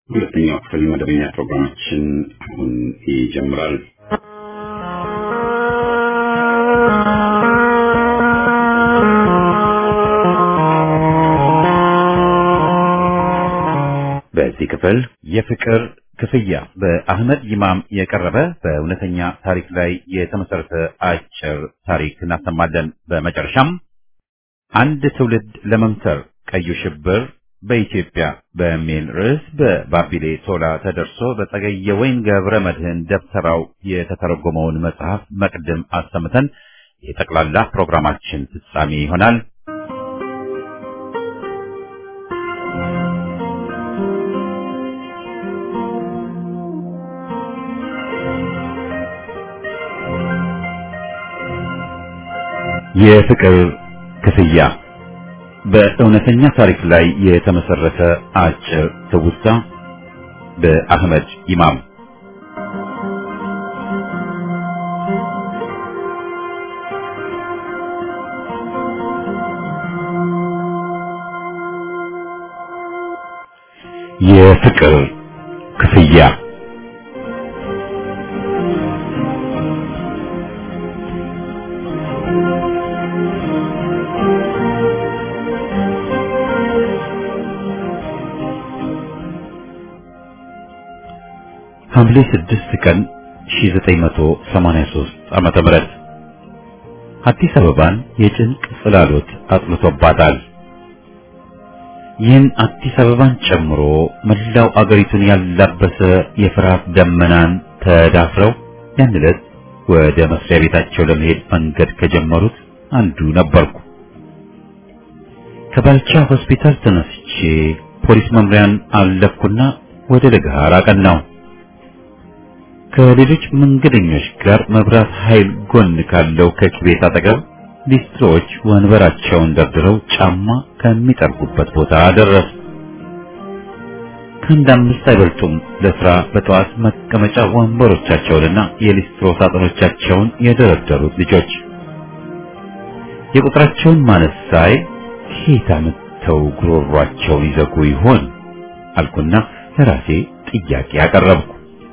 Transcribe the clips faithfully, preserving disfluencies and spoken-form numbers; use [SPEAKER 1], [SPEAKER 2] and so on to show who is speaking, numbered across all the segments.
[SPEAKER 1] ሁለተኛው ክፍል መደበኛ ፕሮግራማችን አሁን ይጀምራል። በዚህ ክፍል የፍቅር ክፍያ በአህመድ ይማም የቀረበ በእውነተኛ ታሪክ ላይ የተመሰረተ አጭር ታሪክ እናሰማለን። በመጨረሻም አንድ ትውልድ ለመምተር ቀዩ ሽብር በኢትዮጵያ በሚል ርዕስ በባቢሌ ቶላ ተደርሶ በጸገየ ወይን ገብረ መድህን ደብተራው የተተረጎመውን መጽሐፍ መቅድም አሰምተን የጠቅላላ ፕሮግራማችን ፍጻሜ ይሆናል። የፍቅር ክፍያ በእውነተኛ ታሪክ ላይ የተመሰረተ አጭር ትውስታ በአህመድ ይማም። የፍቅር ክፍያ ሐምሌ ስድስት ቀን ሺህ ዘጠኝ መቶ ሰማንያ ሦስት ዓመተ ምህረት አዲስ አበባን የጭንቅ ጽላሎት አጥልቶባታል። ይህን አዲስ አበባን ጨምሮ መላው አገሪቱን ያላበሰ የፍርሃት ደመናን ተዳፍረው ያን ዕለት ወደ መስሪያ ቤታቸው ለመሄድ መንገድ ከጀመሩት አንዱ ነበርኩ። ከባልቻ ሆስፒታል ተነስቼ ፖሊስ መምሪያን አለፍኩና ወደ ለገሃር አቀናሁ። ከሌሎች መንገደኞች ጋር መብራት ኃይል ጎን ካለው ከኪቤት አጠገብ ሊስትሮች ወንበራቸውን ደርድረው ጫማ ከሚጠርጉበት ቦታ ደረስ። ከአንድ አምስት አይበልጡም ለስራ በጠዋት መቀመጫ ወንበሮቻቸውንና የሊስትሮ ሳጥኖቻቸውን የደረደሩት ልጆች። የቁጥራቸውን ማነስ ሳይ ኬታ መጥተው ጉሮሯቸውን ይዘጉ ይሆን አልኩና ለራሴ ጥያቄ አቀረብኩ።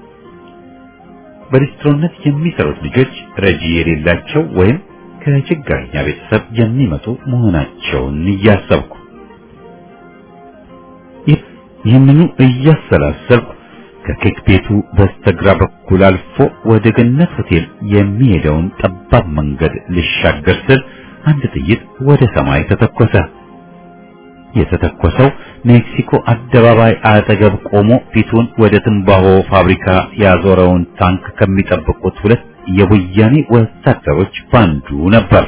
[SPEAKER 1] በሊስትሮነት የሚሰሩት ልጆች ረጂ የሌላቸው ወይም ከችግረኛ ቤተሰብ የሚመጡ መሆናቸውን እያሰብኩ ይህንኑ እያሰላሰልኩ ከኬክ ቤቱ በስተግራ በኩል አልፎ ወደ ገነት ሆቴል የሚሄደውን ጠባብ መንገድ ልሻገር ስል አንድ ጥይት ወደ ሰማይ ተተኮሰ። የተተኮሰው ሜክሲኮ አደባባይ አጠገብ ቆሞ ፊቱን ወደ ትንባሆ ፋብሪካ ያዞረውን ታንክ ከሚጠብቁት ሁለት የወያኔ ወታደሮች ባንዱ ነበር።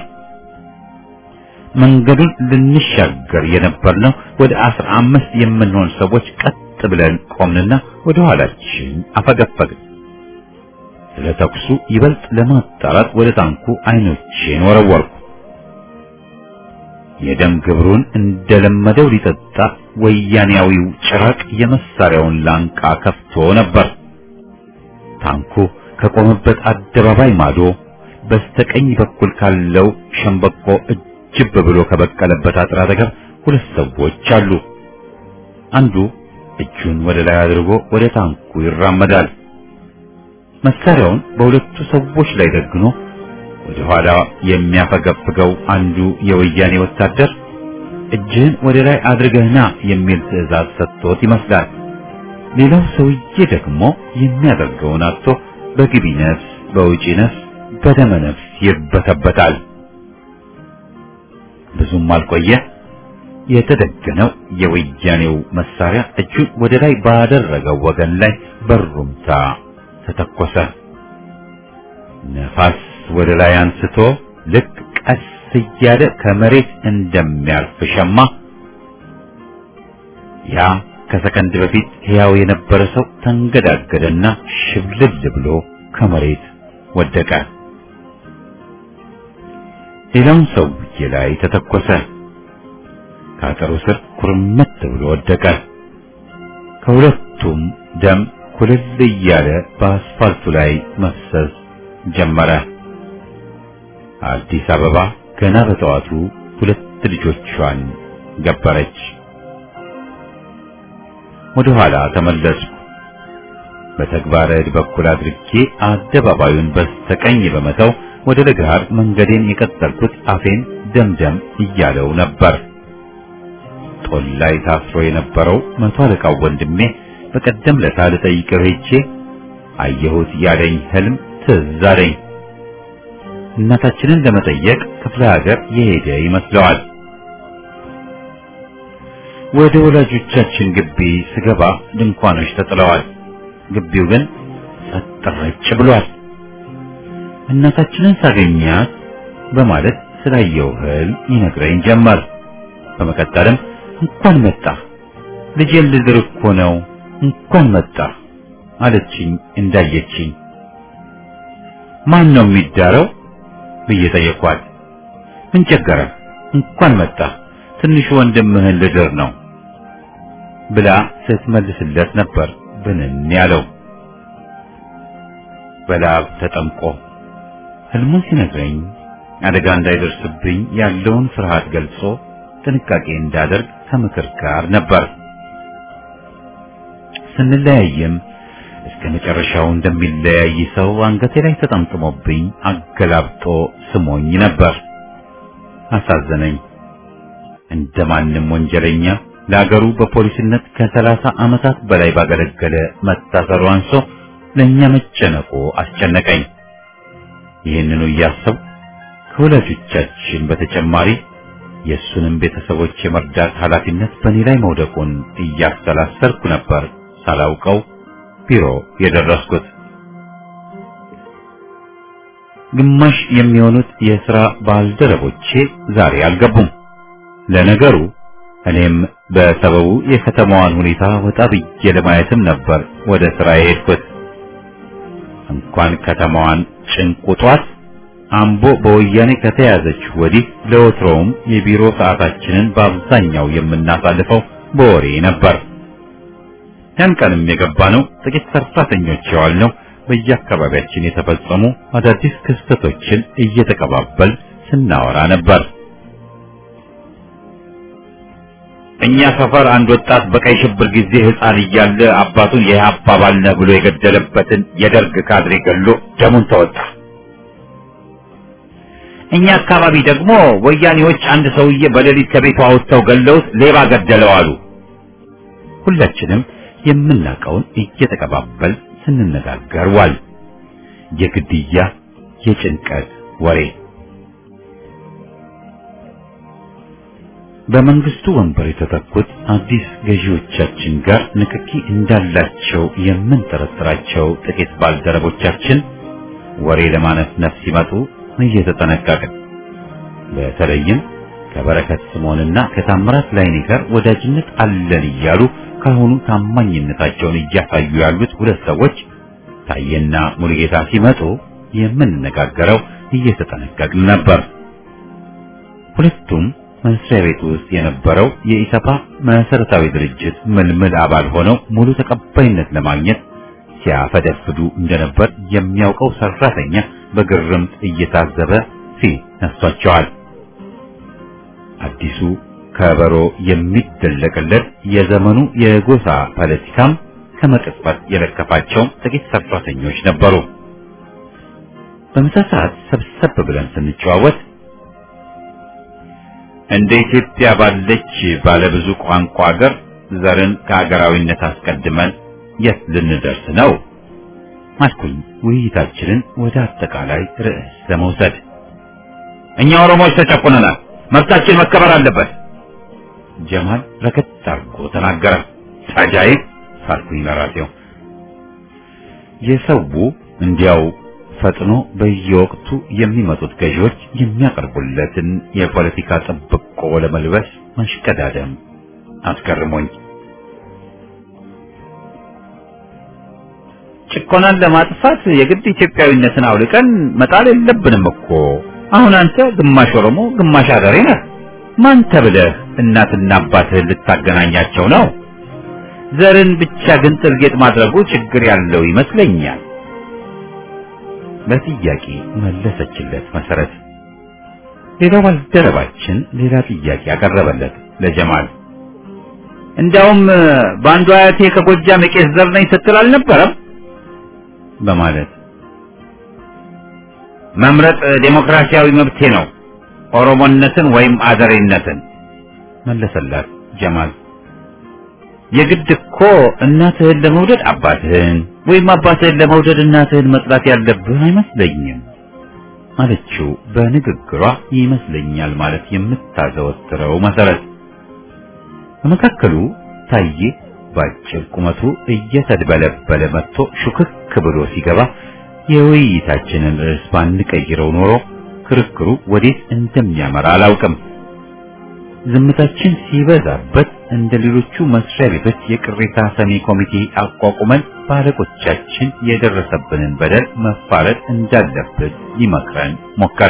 [SPEAKER 1] መንገዱን ልንሻገር የነበርነው ወደ አስራ አምስት የምንሆን ሰዎች ቀጥ ብለን ቆምንና ወደ ኋላችን አፈገፈግን። ስለ ተኩሱ ይበልጥ ለማጣራት ወደ ታንኩ አይኖቼን ወረወርኩ። የደም ግብሩን እንደለመደው ሊጠጣ ወያኔያዊው ጭራቅ የመሳሪያውን ላንቃ ከፍቶ ነበር። ታንኩ ከቆመበት አደባባይ ማዶ በስተቀኝ በኩል ካለው ሸምበቆ እጅብ ብሎ ከበቀለበት አጥር አጠገብ ሁለት ሰዎች አሉ። አንዱ እጁን ወደ ላይ አድርጎ ወደ ታንኩ ይራመዳል። መሳሪያውን በሁለቱ ሰዎች ላይ ደግኖ ወደ ኋላ የሚያፈገፍገው አንዱ የወያኔ ወታደር እጅህን ወደ ላይ አድርገህና የሚል ትዕዛዝ ሰጥቶት ይመስላል። ሌላው ሰውዬ ደግሞ የሚያደርገውን አጥቶ በግቢ ነፍስ በውጪ ነፍስ በደመ ነፍስ ይርበተበታል። ብዙም አልቆየ። የተደገነው የወያኔው መሳሪያ እጁን ወደ ላይ ባደረገው ወገን ላይ በሩምታ ተተኮሰ። ነፋስ ወደ ላይ አንስቶ ልክ ቀስ እያለ ከመሬት እንደሚያርፍ ሸማ ያ ከሰከንድ በፊት ሕያው የነበረ ሰው ተንገዳገደና ሽብልል ብሎ ከመሬት ወደቀ። ሌላው ሰውዬ ላይ ተተኮሰ። ከአጥሩ ስር ኩርመት ብሎ ወደቀ። ከሁለቱም ደም ኩልል እያለ በአስፋልቱ ላይ መፍሰስ ጀመረ። አዲስ አበባ ገና በጠዋቱ ሁለት ልጆቿን ገበረች። ወደ ኋላ ተመለስኩ። በተግባረ ዕድ በኩል አድርጌ አደባባዩን በስተቀኝ በመተው ወደ ለጋር መንገዴን የቀጠልኩት አፌን ደምደም እያለው ነበር። ጦል ላይ ታስሮ የነበረው መቶ አለቃው ወንድሜ በቀደም ለታ ልጠይቀው ሄጄ አየሁት ያለኝ ህልም ትዝ አለኝ። እናታችንን ለመጠየቅ ክፍለ ሀገር የሄደ ይመስለዋል። ወደ ወላጆቻችን ግቢ ስገባ ድንኳኖች ተጥለዋል። ግቢው ግን ጸጥ ረጭ ብሏል። እናታችንን ሳገኛት በማለት ስላየው ህልም ይነግረኝ ጀመር። በመቀጠልም እንኳን መጣ ልጄን ልድር እኮ ነው እንኳን መጣ አለችኝ እንዳየችኝ። ማን ነው የሚዳረው ብዬ ጠየኳት። ምን ቸገረ እንኳን መጣ ትንሹ ወንድምህን ልድር ነው ብላ ስትመልስለት ነበር ብንን ያለው። በላብ ተጠምቆ ህልሙን ሲነግረኝ አደጋ እንዳይደርስብኝ ያለውን ፍርሃት ገልጾ ጥንቃቄ እንዳደርግ ከምክር ጋር ነበር። ስንለያይም እስከ መጨረሻው እንደሚለያይ ሰው አንገቴ ላይ ተጠምጥሞብኝ አገላብጦ ስሞኝ ነበር። አሳዘነኝ። እንደማንም ወንጀለኛ ለአገሩ በፖሊስነት ከሰላሳ ዓመታት በላይ ባገለገለ መታሰሩ አንሶ ለኛ መጨነቁ አስጨነቀኝ። ይህንኑ እያሰብኩ ከወላጆቻችን በተጨማሪ የሱንም ቤተሰቦች የመርዳት ኃላፊነት በእኔ ላይ መውደቁን እያሰላሰልኩ ነበር ሳላውቀው ቢሮ የደረስኩት። ግማሽ የሚሆኑት የሥራ ባልደረቦቼ ዛሬ አልገቡም። ለነገሩ እኔም በሰበቡ የከተማዋን ሁኔታ ወጣ ብዬ ለማየትም ነበር ወደ ሥራ የሄድኩት። እንኳን ከተማዋን ጭንቁጧት አምቦ በወያኔ ከተያዘች ወዲህ ለወትሮውም የቢሮ ሰዓታችንን በአብዛኛው የምናሳልፈው በወሬ ነበር። ያን ቀንም የገባነው ጥቂት ሰራተኞች የዋልነው በየአካባቢያችን የተፈጸሙ አዳዲስ ክስተቶችን እየተቀባበል ስናወራ ነበር። እኛ ሰፈር አንድ ወጣት በቀይ ሽብር ጊዜ ሕፃን እያለ አባቱን የኢህአፓ አባል ነህ ብሎ የገደለበትን የደርግ ካድሬ ገሎ ደሙን ተወጣ። እኛ አካባቢ ደግሞ ወያኔዎች አንድ ሰውዬ በሌሊት ከቤቱ አውጥተው ገለውት ሌባ ገደለው አሉ። ሁላችንም የምናውቀውን እየተቀባበል ስንነጋገር ዋል። የግድያ የጭንቀት ወሬ። በመንግስቱ ወንበር የተተኩት አዲስ ገዢዎቻችን ጋር ንክኪ እንዳላቸው የምንጠረጥራቸው ጥቂት ባልደረቦቻችን ወሬ ለማነፍነፍ ሲመጡ እየተጠነቀቅን፣ በተለይም ከበረከት ስምዖንና ከታምራት ላይኔ ጋር ወዳጅነት አለን እያሉ ካሁኑ ታማኝነታቸውን እያሳዩ ያሉት ሁለት ሰዎች ታየና ሙሉጌታ ሲመጡ የምንነጋገረው እየተጠነቀቅን ነበር። ሁለቱም መስሪያ ቤት ውስጥ የነበረው የኢሰፓ መሰረታዊ ድርጅት ምልምል አባል ሆነው ሙሉ ተቀባይነት ለማግኘት ሲያፈደፍዱ እንደነበር የሚያውቀው ሰራተኛ በግርምት እየታዘበ ፊት ነስቷቸዋል። አዲሱ ከበሮ የሚደለቅለት የዘመኑ የጎሳ ፖለቲካም ከመቅጽበት የለከፋቸው ጥቂት ሰራተኞች ነበሩ። በምሳ ሰዓት ሰብሰብ ብለን ስንጨዋወት እንደ ኢትዮጵያ ባለች ባለብዙ ቋንቋ ሀገር ዘርን ከሀገራዊነት አስቀድመን የት ልንደርስ ነው አልኩኝ። ውይይታችንን ወደ አጠቃላይ ርዕስ ለመውሰድ እኛ ኦሮሞዎች ተጨቁነናል፣ መብታችን መከበር አለበት ጀማል ረከት አድርጎ ተናገረ። ታጃይብ ሳልኩኝ ለራሴው። የሰው እንዲያው ፈጥኖ በየወቅቱ የሚመጡት ገዢዎች የሚያቀርቡለትን የፖለቲካ ጥብቆ ለመልበስ መሽቀዳደም አስገርሞኝ፣ ጭቆናን ለማጥፋት የግድ ኢትዮጵያዊነትን አውልቀን መጣል የለብንም እኮ። አሁን አንተ ግማሽ ኦሮሞ ግማሽ አገሬ ነህ። ማን ተብለህ እናትና አባትህን ልታገናኛቸው ነው? ዘርን ብቻ ግን ጥልጌጥ ማድረጉ ችግር ያለው ይመስለኛል። በጥያቄ መለሰችለት መሰረት። ሌላው ባልደረባችን ሌላ ጥያቄ አቀረበለት ለጀማል። እንዳውም ባንዱ አያቴ ከጎጃም የቄስ ዘር ነኝ ስትል አልነበረም በማለት መምረጥ ዴሞክራሲያዊ መብቴ ነው ኦሮሞነትን ወይም አደሬነትን መለሰላት ጀማል። የግድ እኮ እናትህን ለመውደድ አባትህን ወይም አባትህን ለመውደድ እናትህን መጥላት ያለብህ አይመስለኝም አለችው በንግግሯ ይመስለኛል ማለት የምታዘወትረው መሰረት። በመካከሉ ታዬ ባጭር ቁመቱ እየተድበለበለ መጥቶ ሹክክ ብሎ ሲገባ የውይይታችንን ርዕስ ባንቀይረው ኖሮ ክርክሩ ወዴት እንደሚያመራ አላውቅም። ዝምታችን ሲበዛበት እንደ ሌሎቹ መስሪያ ቤቶች የቅሬታ ሰሚ ኮሚቴ አቋቁመን ባለቆቻችን የደረሰብንን በደል መፋረድ እንዳለበት ይመክረን ሞከረ።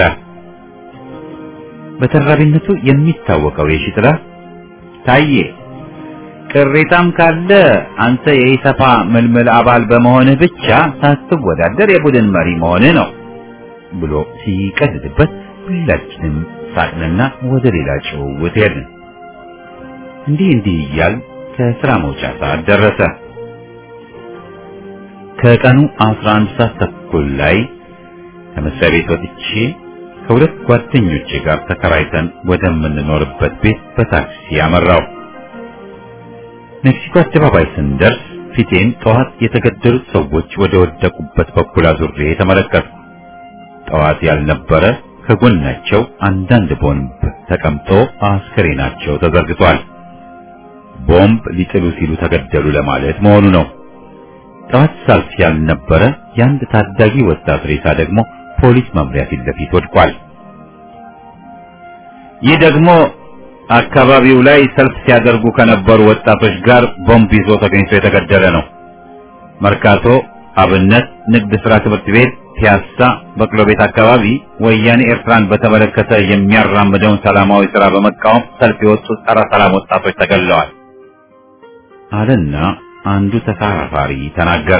[SPEAKER 1] በተራቢነቱ የሚታወቀው የሺጥላ ታዬ ቅሬታም ካለ አንተ የኢሰፓ ምልምል አባል በመሆንህ ብቻ ሳትወዳደር የቡድን መሪ መሆንህ ነው ብሎ ሲቀድድበት ሁላችንም ሳቅንና ወደ ሌላ ጭውውት ሄድን። እንዲህ እንዲህ እያል ከስራ መውጫ ሰዓት ደረሰ። ከቀኑ አስራ አንድ ሰዓት ተኩል ላይ ከመስሪያ ቤት ወጥቼ ከሁለት ጓደኞቼ ጋር ተከራይተን ወደምንኖርበት ቤት በታክሲ አመራው። ሜክሲኮ አደባባይ ስንደርስ ፊቴን ጠዋት የተገደሉት ሰዎች ወደ ወደቁበት በኩል አዙሬ ተመለከትኩ። ጠዋት ያልነበረ ከጎናቸው አንዳንድ ቦምብ ተቀምጦ አስከሬናቸው ተዘርግቷል። ቦምብ ሊጥሉ ሲሉ ተገደሉ ለማለት መሆኑ ነው። ጠዋት ሰልፍ ያልነበረ የአንድ ታዳጊ ወጣት ሬሳ ደግሞ ፖሊስ መምሪያ ፊት ለፊት ወድቋል። ይህ ደግሞ አካባቢው ላይ ሰልፍ ሲያደርጉ ከነበሩ ወጣቶች ጋር ቦምብ ይዞ ተገኝቶ የተገደለ ነው። መርካቶ፣ አብነት፣ ንግድ ስራ ትምህርት ቤት፣ ፒያሳ፣ በቅሎ ቤት አካባቢ ወያኔ ኤርትራን በተመለከተ የሚያራምደውን ሰላማዊ ስራ በመቃወም ሰልፍ የወጡ ጸረ ሰላም ወጣቶች ተገለዋል አለና አንዱ ተሳፋሪ ተናገረ።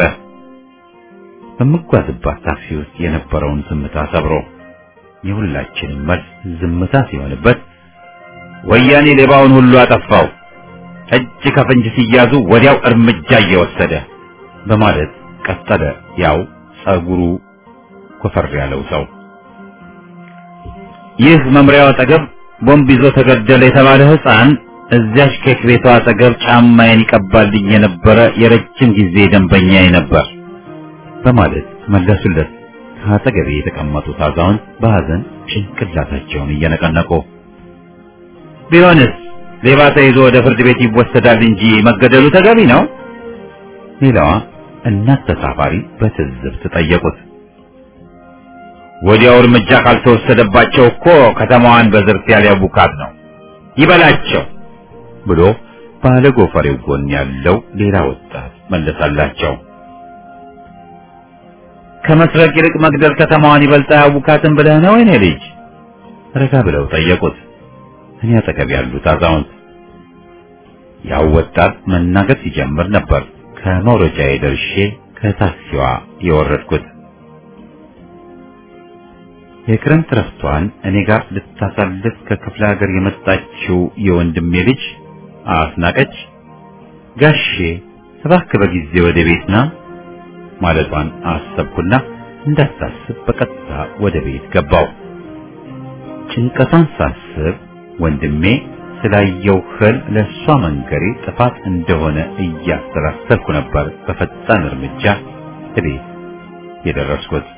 [SPEAKER 1] በመጓዝባት ታክሲ ውስጥ የነበረውን ዝምታ ሰብሮ የሁላችንም መልስ ዝምታ ሲሆንበት ወያኔ ሌባውን ሁሉ አጠፋው፣ እጅ ከፍንጅ ሲያዙ ወዲያው እርምጃ እየወሰደ በማለት ቀጠለ። ያው ጸጉሩ ኮፈር ያለው ሰው ይህ መምሪያው አጠገብ ቦምብ ይዞ ተገደለ የተባለ ህፃን እዚያች ኬክ ቤቷ አጠገብ ጫማዬን ይቀባልኝ የነበረ የረጅም ጊዜ ደንበኛዬ ነበር በማለት መለሱለት። ከአጠገቤ የተቀመጡት አዛውንት በሐዘን ጭንቅላታቸውን እየነቀነቁ ቢሆንስ ሌባ ተይዞ ወደ ፍርድ ቤት ይወሰዳል እንጂ መገደሉ ተገቢ ነው? ሌላዋ እናት ተሳፋሪ በትዝብት ጠየቁት። ወዲያው እርምጃ ካልተወሰደባቸው እኮ ከተማዋን በዝርፊያ ሊያቡካት ነው ይበላቸው ብሎ ባለ ጎፈሬው ጎን ያለው ሌላ ወጣት መለሰላቸው። ከመስረቅ ይልቅ መግደል ከተማዋን ይበልጣ ያቡካትን ብለህ ነው እኔ ልጅ? ረጋ ብለው ጠየቁት። እኔ አጠገብ ያሉት አዛውንት ያው ወጣት መናገር ሲጀምር ነበር ከመውረጃዬ ደርሼ ከታክሲዋ የወረድኩት። የክረምት ረፍቷን እኔ ጋር ልታሳልፍ ከክፍለ ሀገር የመጣችው የወንድሜ ልጅ አስናቀች ጋሼ እባክህ በጊዜ ወደ ቤት ና ማለቷን አሰብኩና እንዳታስብ በቀጥታ ወደ ቤት ገባው። ጭንቀቷን ሳስብ ወንድሜ ስላየው ህልም ለሷ መንገሬ ጥፋት እንደሆነ እያሰላሰልኩ ነበር በፈጣን እርምጃ ቤት የደረስኩት።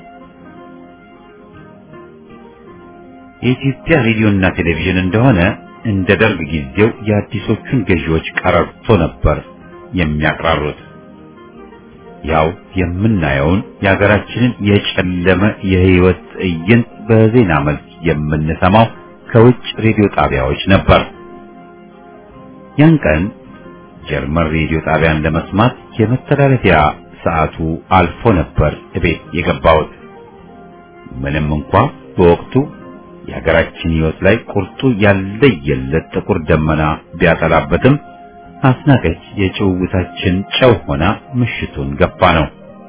[SPEAKER 1] የኢትዮጵያ ሬዲዮና ቴሌቪዥን እንደሆነ እንደ ደርግ ጊዜው የአዲሶቹን ገዢዎች ቀረርቶ ነበር የሚያቀራሩት። ያው የምናየውን የሀገራችንን የጨለመ የህይወት ትዕይንት በዜና መልክ የምንሰማው ከውጭ ሬዲዮ ጣቢያዎች ነበር። ያን ቀን ጀርመን ሬዲዮ ጣቢያን ለመስማት የመተላለፊያ ሰዓቱ አልፎ ነበር እቤት የገባሁት። ምንም እንኳ በወቅቱ የሀገራችን ህይወት ላይ ቁርጡ ያለየለት ጥቁር ደመና ቢያጠላበትም አስናቀች የጭውውታችን ጨው ሆና ምሽቱን ገፋ ነው።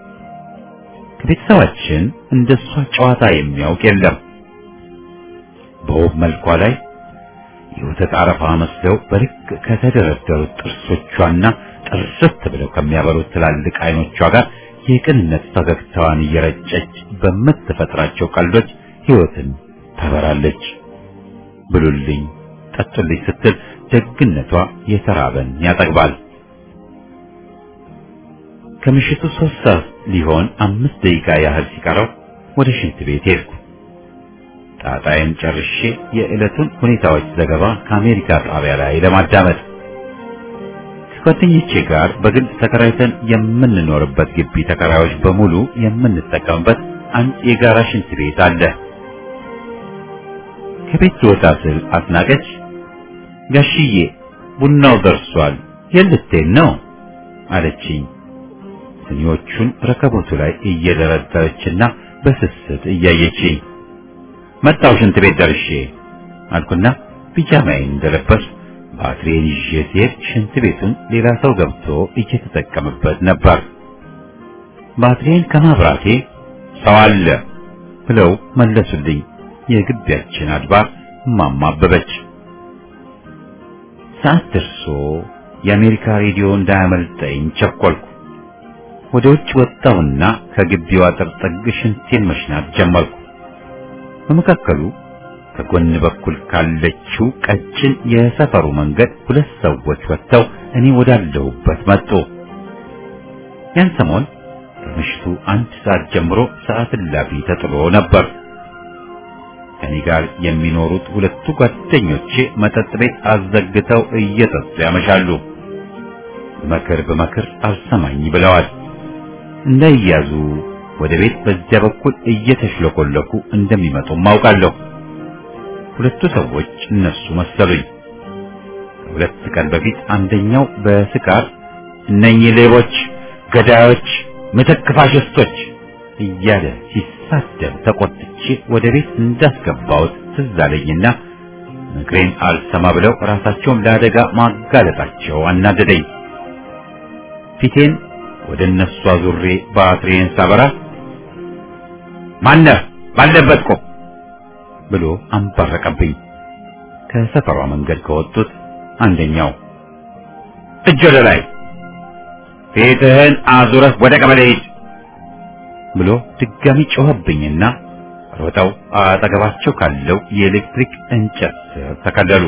[SPEAKER 1] ከቤተሰባችን እንደሷ ጨዋታ የሚያውቅ የለም። በውብ መልኳ ላይ የወተት አረፋ መስለው በልክ ከተደረደሩት ጥርሶቿና ጥርት ብለው ከሚያበሩት ትላልቅ አይኖቿ ጋር የቅንነት ፈገግታዋን እየረጨች በምትፈጥራቸው ቀልዶች ሕይወትን ታበራለች። ብሉልኝ ጠጡልኝ ስትል ደግነቷ የተራበን ያጠግባል። ከምሽቱ ሶስት ሰዓት ሊሆን አምስት ደቂቃ ያህል ሲቀረው ወደ ሽንት ቤት ሄድኩ። ጣጣዬን ጨርሼ የዕለቱን ሁኔታዎች ዘገባ ከአሜሪካ ጣቢያ ላይ ለማዳመጥ ከጓደኞቼ ጋር በግል ተከራይተን የምንኖርበት ግቢ ተከራዮች በሙሉ የምንጠቀምበት አንድ የጋራ ሽንት ቤት አለ። ከቤት ልወጣ ስል አስናቀች፣ ጋሽዬ ቡናው ደርሷል የልትሄድ ነው አለችኝ። ስኒዎቹን ረከቦቱ ላይ እየደረደረችና በስስት እያየችኝ መጣው ሽንት ቤት ደርሼ አልኩና ፒጃማዬን እንደለበስኩ ባትሪዬን ይዤ ስሄድ ሽንት ቤቱን ሌላ ሰው ገብቶ እየተጠቀመበት ነበር። ባትሪዬን ከማብራቴ ሰው አለ ብለው መለሱልኝ። የግቢያችን አድባር እማማ አበበች። ሰዓት ደርሶ የአሜሪካ ሬዲዮ እንዳያመልጠኝ ቸኮልኩ። ወደ ውጭ ወጣሁና ከግቢው አጥር ጥግ ሽንቴን መሽናት ጀመርኩ። በመካከሉ ከጎን በኩል ካለችው ቀጭን የሰፈሩ መንገድ ሁለት ሰዎች ወጥተው እኔ ወዳለሁበት መጡ። ያን ሰሞን ከምሽቱ አንድ ሰዓት ጀምሮ ሰዓት እላፊ ተጥሎ ነበር። ከኔ ጋር የሚኖሩት ሁለቱ ጓደኞቼ መጠጥ ቤት አዘግተው እየጠጡ ያመሻሉ። መከር በመከር አልሰማኝ ብለዋል። እንዳይያዙ ወደ ቤት በዚያ በኩል እየተሽለኮለኩ እንደሚመጡ ማውቃለሁ። ሁለቱ ሰዎች እነሱ መሰሉኝ። ሁለት ቀን በፊት አንደኛው በስካር እነኚህ ሌቦች፣ ገዳዮች፣ ምትክ ፋሽስቶች እያለ ሲሳደብ ተቆጥቼ ወደ ቤት እንዳስገባሁት ትዝ አለኝና ምክሬን አልሰማ ብለው ራሳቸውን ለአደጋ ማጋለጣቸው አናደደኝ። ፊቴን ወደ እነሱ አዙሬ ባትሪዬን ሳበራ ማነህ ባለበት ቆም ብሎ አንባረቀብኝ። ከሰፈሯ መንገድ ከወጡት አንደኛው እጅ ወደ ላይ ፊትህን አዙረህ ወደ ቀበሌ ሂድ ብሎ ድጋሚ ጮኸብኝና ሮጠው አጠገባቸው ካለው የኤሌክትሪክ እንጨት ስር ተከለሉ።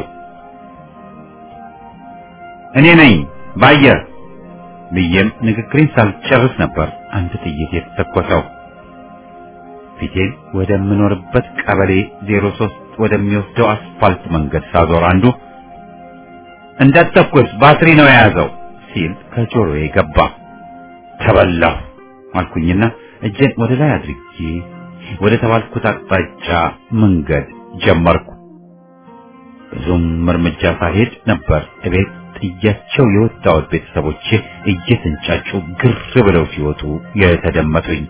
[SPEAKER 1] እኔ ነኝ ባየር ብዬም ንግግሬን ሳልጨርስ ነበር አንድ ጥይት የተተኮሰው። ፊቴን ወደምኖርበት ቀበሌ ዜሮ ሶስት ወደሚወስደው አስፋልት መንገድ ሳዞር አንዱ እንዳትተኩስ ባትሪ ነው የያዘው ሲል ከጆሮዬ ገባ። ተበላሁ አልኩኝና እጄን ወደ ላይ አድርጌ ወደ ተባልኩት አቅጣጫ መንገድ ጀመርኩ። ብዙም እርምጃ ሳልሄድ ነበር እቤት ጥያቸው የወጣሁት ቤተሰቦቼ እየተንጫጩ ግር ብለው ሲወጡ የተደመጡኝ።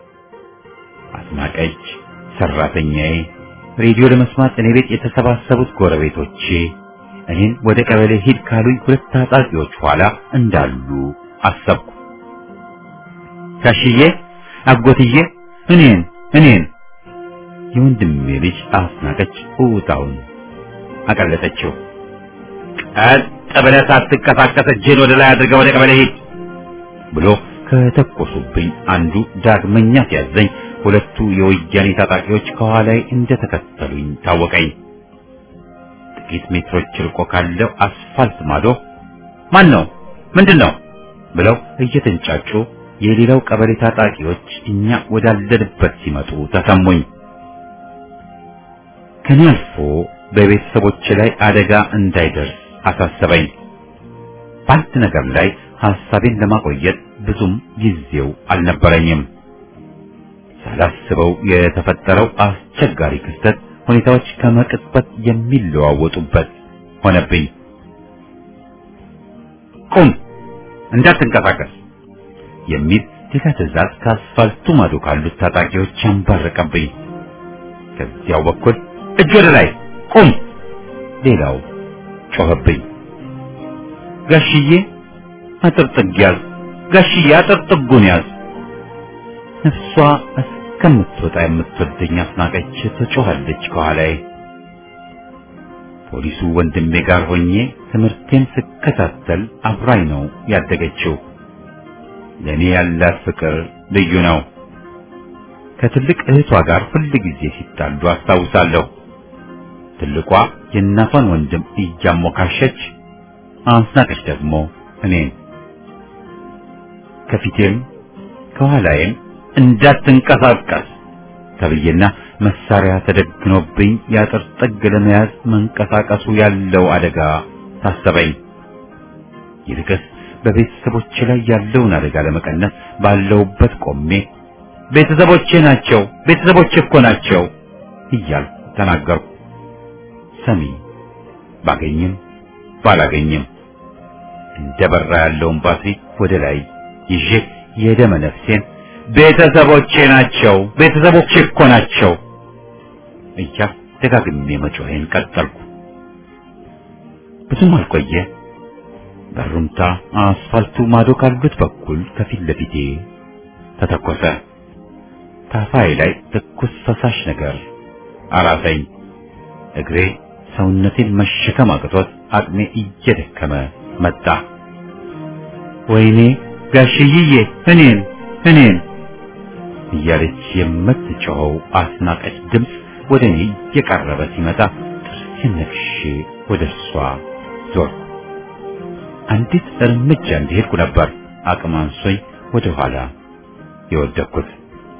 [SPEAKER 1] አስናቀች፣ ሰራተኛዬ፣ ሬዲዮ ለመስማት እኔ ቤት የተሰባሰቡት ጎረቤቶቼ እኔን ወደ ቀበሌ ሂድ ካሉኝ ሁለት ታጣቂዎች ኋላ እንዳሉ አሰብኩ። ጋሽዬ፣ አጎትዬ፣ እኔን እኔን የወንድሜ ልጅ አስናቀች ኡታውን አቀለጠችው። ቀጥ ብለህ ሳትንቀሳቀስ እጅህን ወደ ላይ አድርገህ ወደ ቀበሌ ሂድ ብሎ ከተኮሱብኝ አንዱ ዳግመኛ ሲያዘኝ ሁለቱ የወያኔ ታጣቂዎች ከኋላዬ እንደተከተሉኝ ታወቀኝ። ጥቂት ሜትሮች ርቆ ካለው አስፋልት ማዶ ማን ነው ምንድነው ብለው እየተንጫጩ የሌላው ቀበሌ ታጣቂዎች እኛ ወዳለንበት ሲመጡ ተሰሙኝ። ከኔ አልፎ በቤተሰቦች ላይ አደጋ እንዳይደርስ አሳሰበኝ። በአንድ ነገር ላይ ሐሳቤን ለማቆየት ብዙም ጊዜው አልነበረኝም። ሳላስበው የተፈጠረው አስቸጋሪ ክስተት ሁኔታዎች ከመቅጽበት የሚለዋወጡበት ሆነብኝ። ቁም፣ እንዳትንቀሳቀስ የሚል ሌላ ትዕዛዝ ከአስፋልቱ ማዶ ካሉት ታጣቂዎች አንባረቀብኝ። ከዚያው በኩል እጅ ወደ ላይ ቁም፣ ሌላው ጮኸብኝ። ጋሽዬ አጥር ጥግ ያዝ፣ ጋሽዬ አጥር ጥጉን ያዝ። ነፍሷ እስከምትወጣ የምትወደኝ አስናቀች ትጮኻለች ከኋላዬ። ፖሊሱ ወንድሜ ጋር ሆኜ ትምህርቴን ስከታተል አብራኝ ነው ያደገችው። ለኔ ያላት ፍቅር ልዩ ነው። ከትልቅ እህቷ ጋር ሁል ጊዜ ሲጣሉ አስታውሳለሁ። ትልቋ የእናቷን ወንድም እያሞካሸች፣ አስናቀች ደግሞ እኔን። ከፊቴም ከኋላዬም እንዳትንቀሳቀስ ተብዬና መሳሪያ ተደግኖብኝ ያጥር ጥግ ለመያዝ መንቀሳቀሱ ያለው አደጋ ታሰበኝ። ይልቅስ በቤተሰቦቼ ላይ ያለውን አደጋ ለመቀነስ ባለውበት ቆሜ ቤተሰቦቼ ናቸው ቤተሰቦቼ እኮ ናቸው እያልኩ ተናገርኩ። ሰሚ ባገኝም ባላገኝም እንደበራ ያለውን ባትሪ ወደ ላይ ይዤ የደመ ነፍሴን ቤተሰቦቼ ናቸው ቤተሰቦቼ እኮ ናቸው እያልኩ ደጋግሜ መጮሄን ቀጠልኩ። ብዙም አልቆየ በሩምታ አስፋልቱ ማዶ ካሉት በኩል ከፊት ለፊቴ ተተኮሰ። ታፋይ ላይ ትኩስ ፈሳሽ ነገር አራሰኝ። እግሬ ሰውነቴን መሸከም አቅቶት አቅሜ እየደከመ መጣ። ወይኔ ጋሽዬ እኔን እኔን እያለች የምትጮኸው አስናቀች ድምፅ ወደ እኔ እየቀረበ ሲመጣ ጥርሴን ነክሼ ወደ እሷ ዞርኩ። አንዲት እርምጃ እንደሄድኩ ነበር አቅም አንሶኝ ወደ ኋላ የወደቅኩት።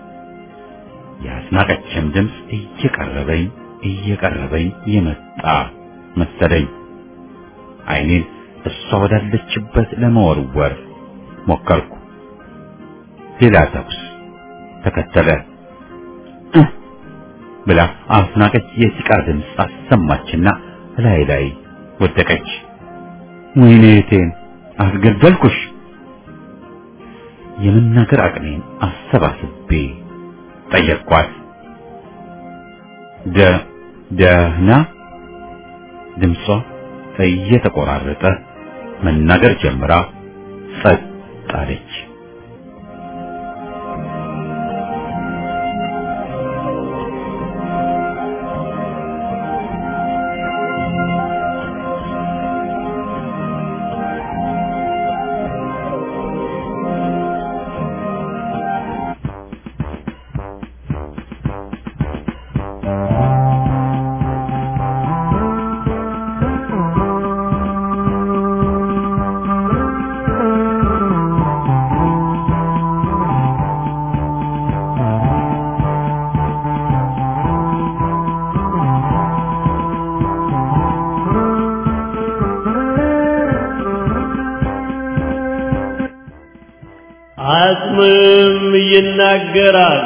[SPEAKER 1] የአስናቀችም ድምፅ እየቀረበኝ እየቀረበኝ የመጣ መሰለኝ። ዓይኔን እሷ ወዳለችበት ለመወርወር ሞከርኩ። ሌላ ተኩስ ተከተለ። ብላ አስናቀች የሲቃ ድምፅ አሰማችና ላይ ላይ ወደቀች። ወይኔ እቴን አስገደልኩሽ። የመናገር አቅሜን አሰባስቤ ጠየቅኳት። ደ ደህና ድምጿ እየተቆራረጠ መናገር ጀምራ ጸጥ አለች።
[SPEAKER 2] አጽምም ይናገራል።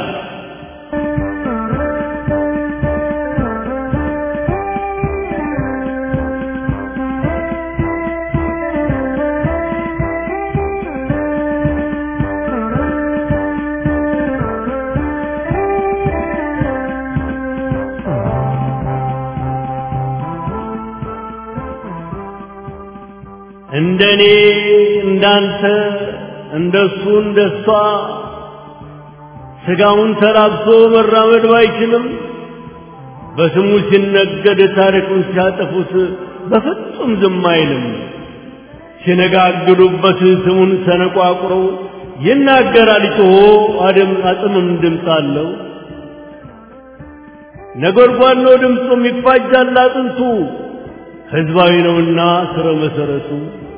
[SPEAKER 2] እንደኔ እንዳንተ እንደሱ እንደሷ ስጋውን ተላብሶ መራመድ ባይችልም በስሙ ሲነገድ ታሪኩን ሲያጠፉት በፍጹም ዝም አይልም። ሲነጋግሉበት ስሙን ተነቋቁረው ይናገራል ጮሆ አድም አጽምም ድምፅ አለው። ነጎድጓድ ነው ድምፁም ይፋጃል አጥንቱ ሕዝባዊ ነውና ስረ መሰረቱ።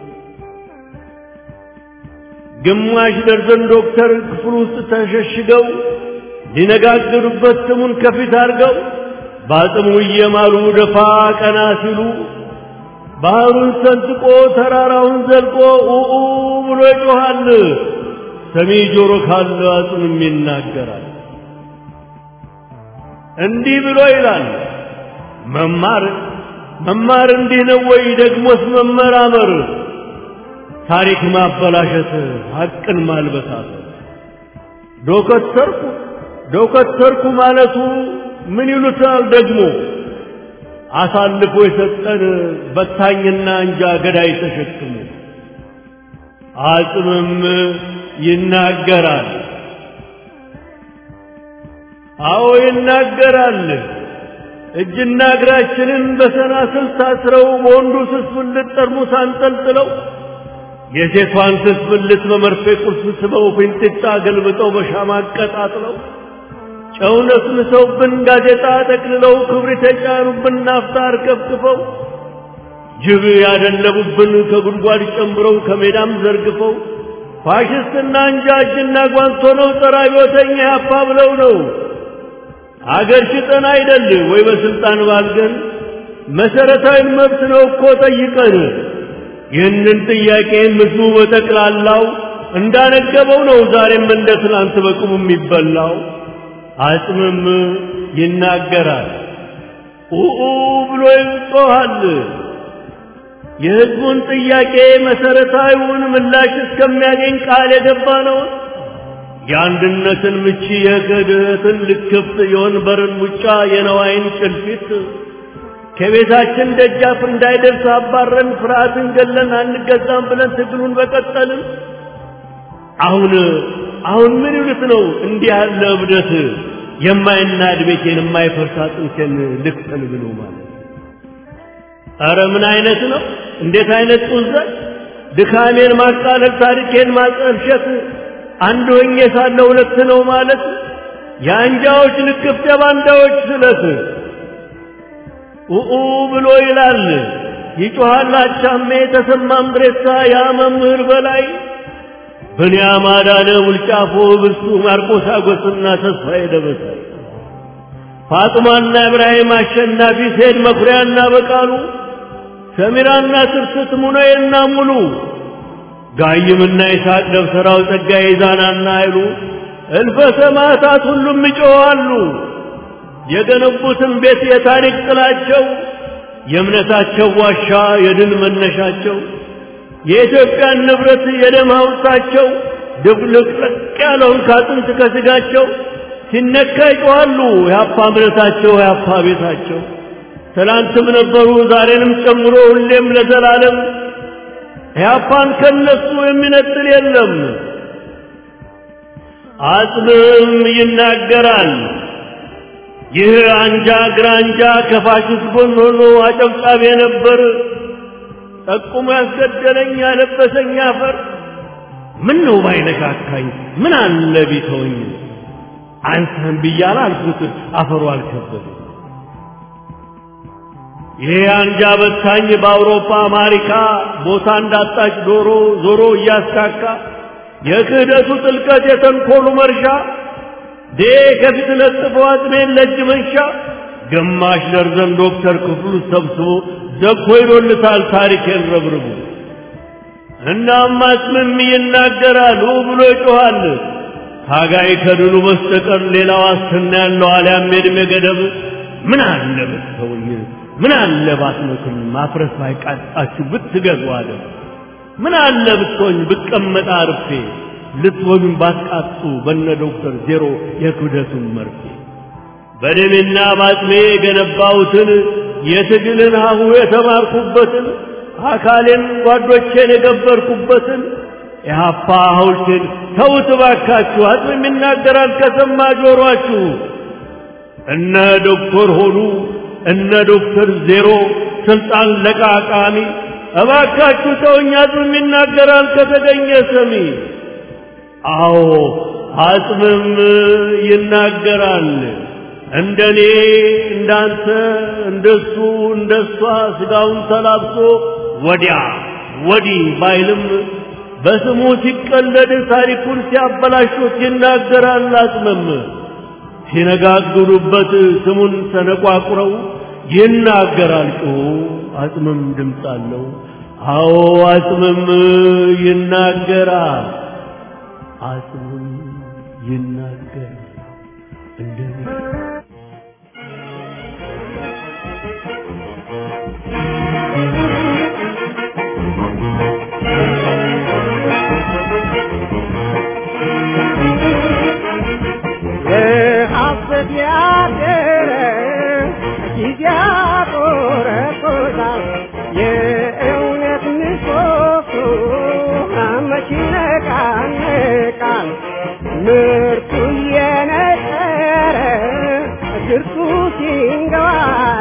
[SPEAKER 2] ግማሽ ደርዘን ዶክተር ክፍል ውስጥ ተሸሽገው ሊነጋገሩበት ስሙን ከፊት አድርገው በአጽሙ እየማሉ ደፋ ቀና ሲሉ ባህሩን ሰንጥቆ ተራራውን ዘልቆ ኡኡ ብሎ ይጮኻል። ሰሚ ጆሮ ካለ አጽምም ይናገራል። እንዲህ ብሎ ይላል። መማር መማር እንዲህ ነው ወይ? ደግሞስ መመራመር ታሪክ ማበላሸት ሐቅን ማልበሳት። ዶክተርኩ ዶክተርኩ ማለቱ ምን ይሉታል ደግሞ? አሳልፎ የሰጠን በታኝና እንጃ ገዳይ ተሸክሞ አጽምም ይናገራል። አዎ ይናገራል። እጅና እግራችንን በሰናስል ታስረው በወንዱ ስስብልት ጠርሙስ አንጠልጥለው የሴቷን ስስብልት በመርፌ ቁልፍ ስበው ፊንጢጣ ገልብጠው በሻማ አቀጣጥለው ጨው ነስንሰውብን ጋዜጣ ጠቅልለው ክብሪት የጫኑብን ናፍጣ አርከፍክፈው ጅብ ያደለቡብን ከጉድጓድ ጨምረው ከሜዳም ዘርግፈው ፋሽስትና አንጃ እጅና ጓንት ሆነው ጸረ አብዮተኛ ያፋ ብለው ነው አገር ሽጠን አይደል ወይ በስልጣን ባልገን መሰረታዊ መብት ነው እኮ ጠይቀን ይህንን ጥያቄ ምዙ በጠቅላላው እንዳነገበው ነው ዛሬም እንደ ትናንት በቁሙ የሚበላው አጽምም ይናገራል ኡኡ ብሎ ይጮሃል የህዝቡን ጥያቄ መሰረታዊውን ምላሽ እስከሚያገኝ ቃል የገባ ነው የአንድነትን ምቺ የክህደትን ልክፍት የወንበርን ሙጫ የነዋይን ጭልፊት ከቤታችን ደጃፍ እንዳይደርስ አባረን ፍርሃትን ገለን አንገዛም ብለን ትግሉን በቀጠልን አሁን አሁን ምን ይሉት ነው እንዲህ ያለ እብደት የማይናድ ቤቴን የማይፈርስ አጥንቴን ልክፈል ብሎ ማለት ኧረ ምን አይነት ነው እንዴት አይነት ጡዘት ድካሜን ማቃለል ታሪኬን ማጠልሸት አንድ ሆኜ ሳለ ሁለት ነው ማለት የአንጃዎች ልክፍት የባንዳዎች ስለት ኡኡ ብሎ ይላል ይጮሃል አቻሜ ተሰማም ድሬሳ ያ መምህር በላይ ብንያም አዳነ ውልጫፎ ብርሱ ማርቆስ አጎስና ተስፋዬ ደበሳይ ፋጥማና ኢብራሂም አሸናፊ ሰይድ መኩሪያና በቃሉ ሰሚራና ትርስት ሙነዬና ሙሉ ጋይምና ይስሐቅ ደብተራው ጸጋዬ ዛናና አይሉ እልፈ ሰማዕታት ሁሉም ይጮኻሉ የገነቡትን ቤት የታሪክ ጥላቸው የእምነታቸው ዋሻ የድል መነሻቸው የኢትዮጵያን ንብረት የደም ሐውልታቸው ድብልቅልቅ ያለውን ካጥንት ከስጋቸው ሲነካ ይጮኻሉ ያፓ እምነታቸው ያፓ ቤታቸው ትላንትም ነበሩ ዛሬንም ጨምሮ ሁሌም ለዘላለም ያፓን ከነሱ የሚነጥል የለም አጽምም ይናገራል ይህ አንጃ ግራንጃ ከፋሽስት ጎን ሆኖ አጨብጫቢ ነበር ጠቁሞ ያስገደለኝ ያለበሰኝ አፈር ምን ነው ባይነካካኝ ምን አለ ቢተውኝ አንተን ብያለሁ አልኩት አፈሩ አልከበደ ይሄ አንጃ በታኝ በአውሮፓ አሜሪካ ቦታ እንዳጣች ዶሮ ዞሮ እያስካካ የክህደቱ ጥልቀት የተንኮሉ መርሻ ዴ ከፊት ለጥፎ አጥሜን ለእጅ መንሻ ግማሽ ደርዘን ዶክተር ክፍሉ ሰብስቦ ዘግቶ ይዶልታል ታሪኬን ረብርቡ እናም አጽምም ይናገራል ብሎ ይጮኻል ታጋይ ከድሉ በስተቀር ሌላ ዋስትና ያለው አልያም የዕድሜ ገደብ ምን አለ ብትተውኝ ምን አለ ባትመክም ማፍረስ ባይቃጣችሁ ብትገዙ አለ ምን አለ ብትሆኝ ብቀመጣ አርፌ ልትወጉን ባትቃጡ በነ ዶክተር ዜሮ የክህደቱን መርፌ በደምና ባጥሜ የገነባሁትን የትግልን ሀሁ የተማርኩበትን አካሌን ጓዶቼን የገበርኩበትን የሀፓ ሐውልቴን ተውት ባካችሁ አጽም ይናገራል ከሰማ ጆሮአችሁ እነ ዶክተር ሆኑ እነ ዶክተር ዜሮ ስልጣን ለቃቃሚ እባካችሁ ተውኝ አጽም ይናገራል ከተገኘ ሰሚ አዎ አጽምም ይናገራል እንደኔ እንዳንተ እንደሱ እንደሷ ስጋውን ተላብሶ ወዲያ ወዲህ ባይልም በስሙ ሲቀለድ ታሪኩን ሲያበላሹት ይናገራል አጽምም ሲነጋግሩበት ስሙን ተነቋቁረው ይናገራል ጮሁ አጽምም ድምፅ አለው አዎ አጽምም ይናገራል አጽምም ይናገራል እንደኔ
[SPEAKER 3] ምርቱ የነጠረ ግርቱ ሲንገባ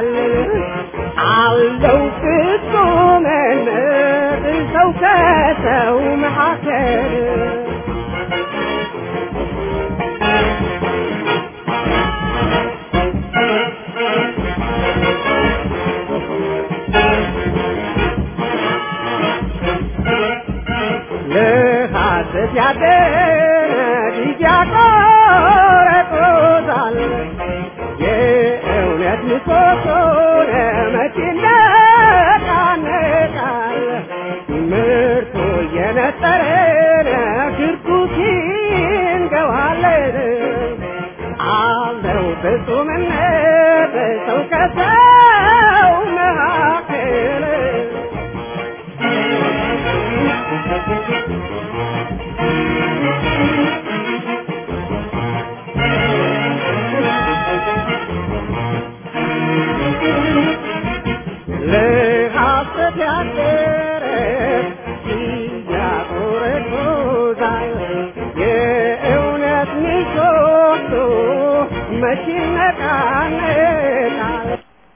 [SPEAKER 3] ያቆረጦታል የእውነት ምሰሶ መቼ ይነቃነቃል ምርቱ የነጠረ ግርጉት ይንገዋለን አለው ፍጹምነት ሰው ከሰው መካከል ለሐሰት ያደረ ያቆረጦታል የእውነት ምሰሶ መቼ ይነቃነቃል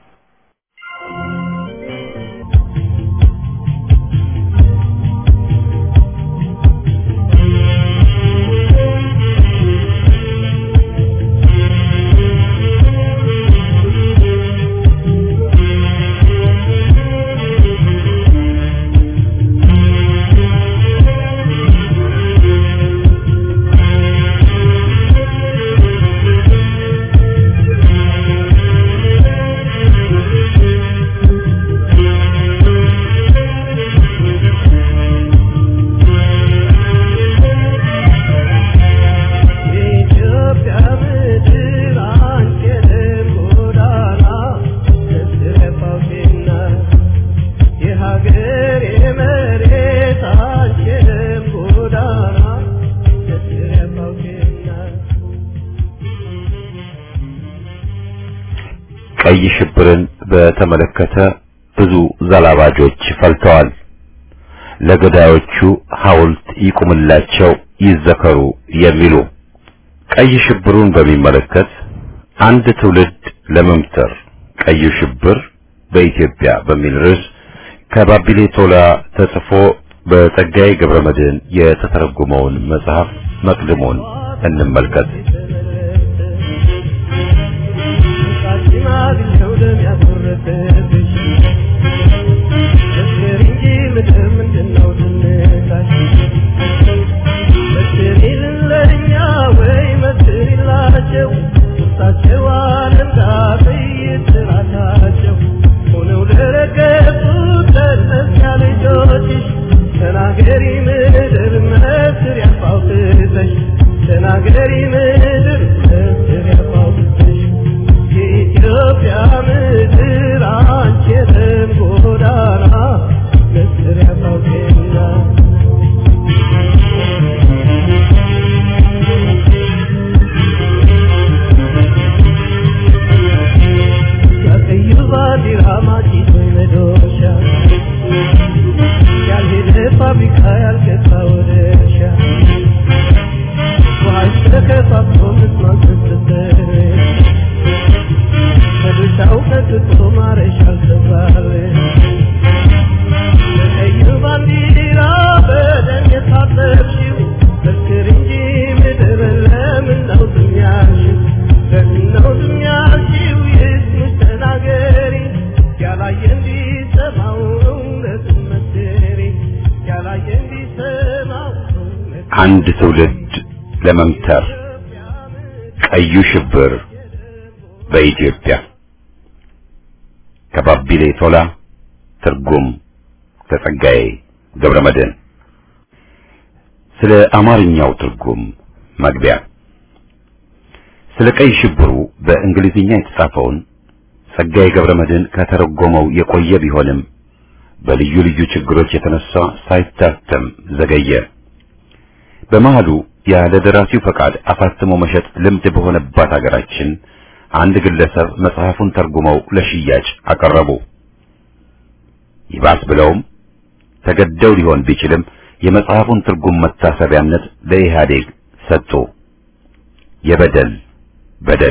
[SPEAKER 1] ቀይ ሽብርን በተመለከተ ብዙ ዘላባጆች ፈልተዋል። ለገዳዮቹ ሐውልት ይቁምላቸው ይዘከሩ የሚሉ ቀይ ሽብሩን በሚመለከት አንድ ትውልድ ለመምተር ቀይ ሽብር በኢትዮጵያ በሚል ርዕስ ከባቢሌ ቶላ ተጽፎ በጸጋዬ ገብረመድህን የተተረጎመውን መጽሐፍ መቅድሙን እንመልከት። አንድ ትውልድ ለመምተር ቀዩ ሽብር በኢትዮጵያ ከባቢሌ ቶላ ትርጉም ከጸጋዬ ገብረመድህን። ስለ አማርኛው ትርጉም መግቢያ። ስለ ቀይ ሽብሩ በእንግሊዝኛ የተጻፈውን ጸጋዬ ገብረመድህን ከተረጎመው የቆየ ቢሆንም በልዩ ልዩ ችግሮች የተነሳ ሳይታተም ዘገየ። በመሃሉ ያለ ደራሲው ፈቃድ አፋትሞ መሸጥ ልምድ በሆነባት ሀገራችን አንድ ግለሰብ መጽሐፉን ተርጉመው ለሽያጭ አቀረቡ። ይባስ ብለውም ተገደው ሊሆን ቢችልም የመጽሐፉን ትርጉም መታሰቢያነት ለኢህአዴግ ሰጡ። የበደል በደል።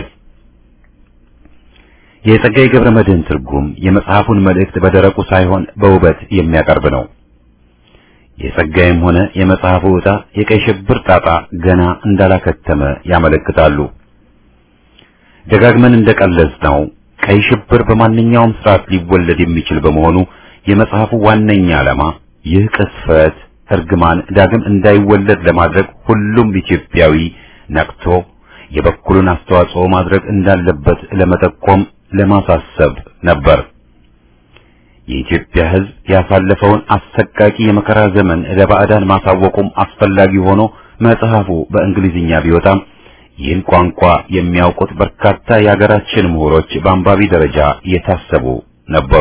[SPEAKER 1] የጸጋዬ ገብረመድህን ትርጉም የመጽሐፉን መልእክት በደረቁ ሳይሆን በውበት የሚያቀርብ ነው። የጸጋዬም ሆነ የመጽሐፉ ዕጣ የቀይ ሽብር ጣጣ ገና እንዳላከተመ ያመለክታሉ። ደጋግመን እንደቀለጽነው ቀይ ሽብር በማንኛውም ስርዓት ሊወለድ የሚችል በመሆኑ የመጽሐፉ ዋነኛ ዓላማ ይህ ቅስፈት እርግማን ዳግም እንዳይወለድ ለማድረግ ሁሉም ኢትዮጵያዊ ነቅቶ የበኩሉን አስተዋጽኦ ማድረግ እንዳለበት ለመጠቆም ለማሳሰብ ነበር። የኢትዮጵያ ሕዝብ ያሳለፈውን አሰቃቂ የመከራ ዘመን ለባዕዳን ማሳወቁም አስፈላጊ ሆኖ መጽሐፉ በእንግሊዝኛ ቢወጣም ይህን ቋንቋ የሚያውቁት በርካታ የሀገራችን ምሁሮች በአንባቢ ደረጃ የታሰቡ ነበሩ።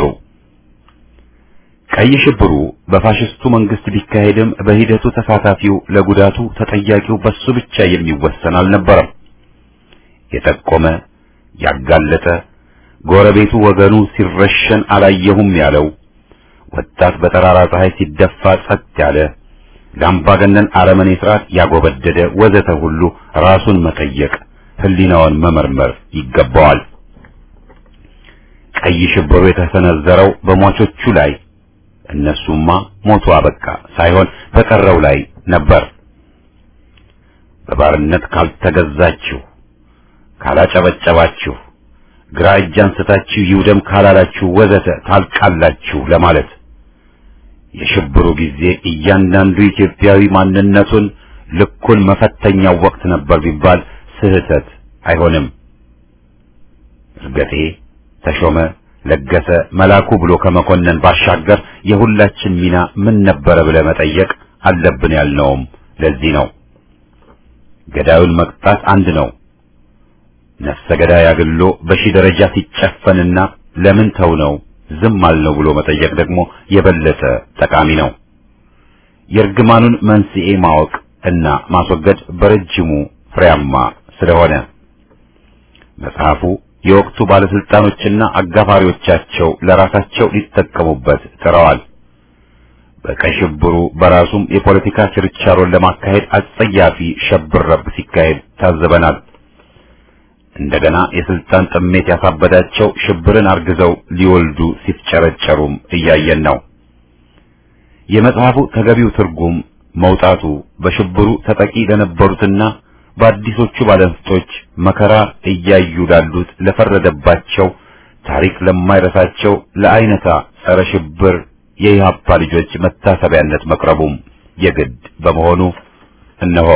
[SPEAKER 1] ቀይ ሽብሩ በፋሽስቱ መንግስት ቢካሄድም በሂደቱ ተሳታፊው ለጉዳቱ ተጠያቂው በሱ ብቻ የሚወሰን አልነበረም። የጠቆመ ያጋለጠ ጎረቤቱ ወገኑ ሲረሸን አላየሁም ያለው ወጣት በጠራራ ፀሐይ ሲደፋ ጸጥ ያለ ለአምባገነን አረመኔ ስርዓት ያጎበደደ ወዘተ ሁሉ ራሱን መጠየቅ ህሊናውን መመርመር ይገባዋል። ቀይ ሽብሩ የተሰነዘረው በሟቾቹ ላይ እነሱማ ሞቱ አበቃ ሳይሆን በቀረው ላይ ነበር። በባርነት ካልተገዛችሁ፣ ካላጨበጨባችሁ፣ ግራ እጅ አንስታችሁ ይውደም ካላላችሁ ወዘተ ታልቃላችሁ ለማለት የሽብሩ ጊዜ እያንዳንዱ ኢትዮጵያዊ ማንነቱን ልኩን መፈተኛው ወቅት ነበር ቢባል ስህተት አይሆንም። እርገጤ፣ ተሾመ፣ ለገሰ፣ መላኩ ብሎ ከመኮነን ባሻገር የሁላችን ሚና ምን ነበረ ብለ መጠየቅ አለብን ያልነውም ለዚህ ነው። ገዳዩን መቅጣት አንድ ነው። ነፍሰ ገዳይ አግሎ በሺ ደረጃ ሲጨፈንና ለምን ተው ነው ዝም አልነው ብሎ መጠየቅ ደግሞ የበለጠ ጠቃሚ ነው። የእርግማኑን መንስኤ ማወቅ እና ማስወገድ በረጅሙ ፍሬያማ ስለሆነ መጽሐፉ የወቅቱ ባለስልጣኖችና አጋፋሪዎቻቸው ለራሳቸው ሊጠቀሙበት ጥረዋል። በቀይ ሽብሩ በራሱም የፖለቲካ ችርቻሮን ለማካሄድ አጸያፊ ሸብረብ ሲካሄድ ታዘበናል። እንደገና የስልጣን ጥሜት ያሳበዳቸው ሽብርን አርግዘው ሊወልዱ ሲፍጨረጨሩም እያየን ነው። የመጽሐፉ ተገቢው ትርጉም መውጣቱ በሽብሩ ተጠቂ ለነበሩትና በአዲሶቹ ባለስልጣኖች መከራ እያዩ ላሉት ለፈረደባቸው ታሪክ ለማይረሳቸው ለአይነታ ጸረ ሽብር የኢህአፓ ልጆች መታሰቢያነት መቅረቡም የግድ በመሆኑ እነሆ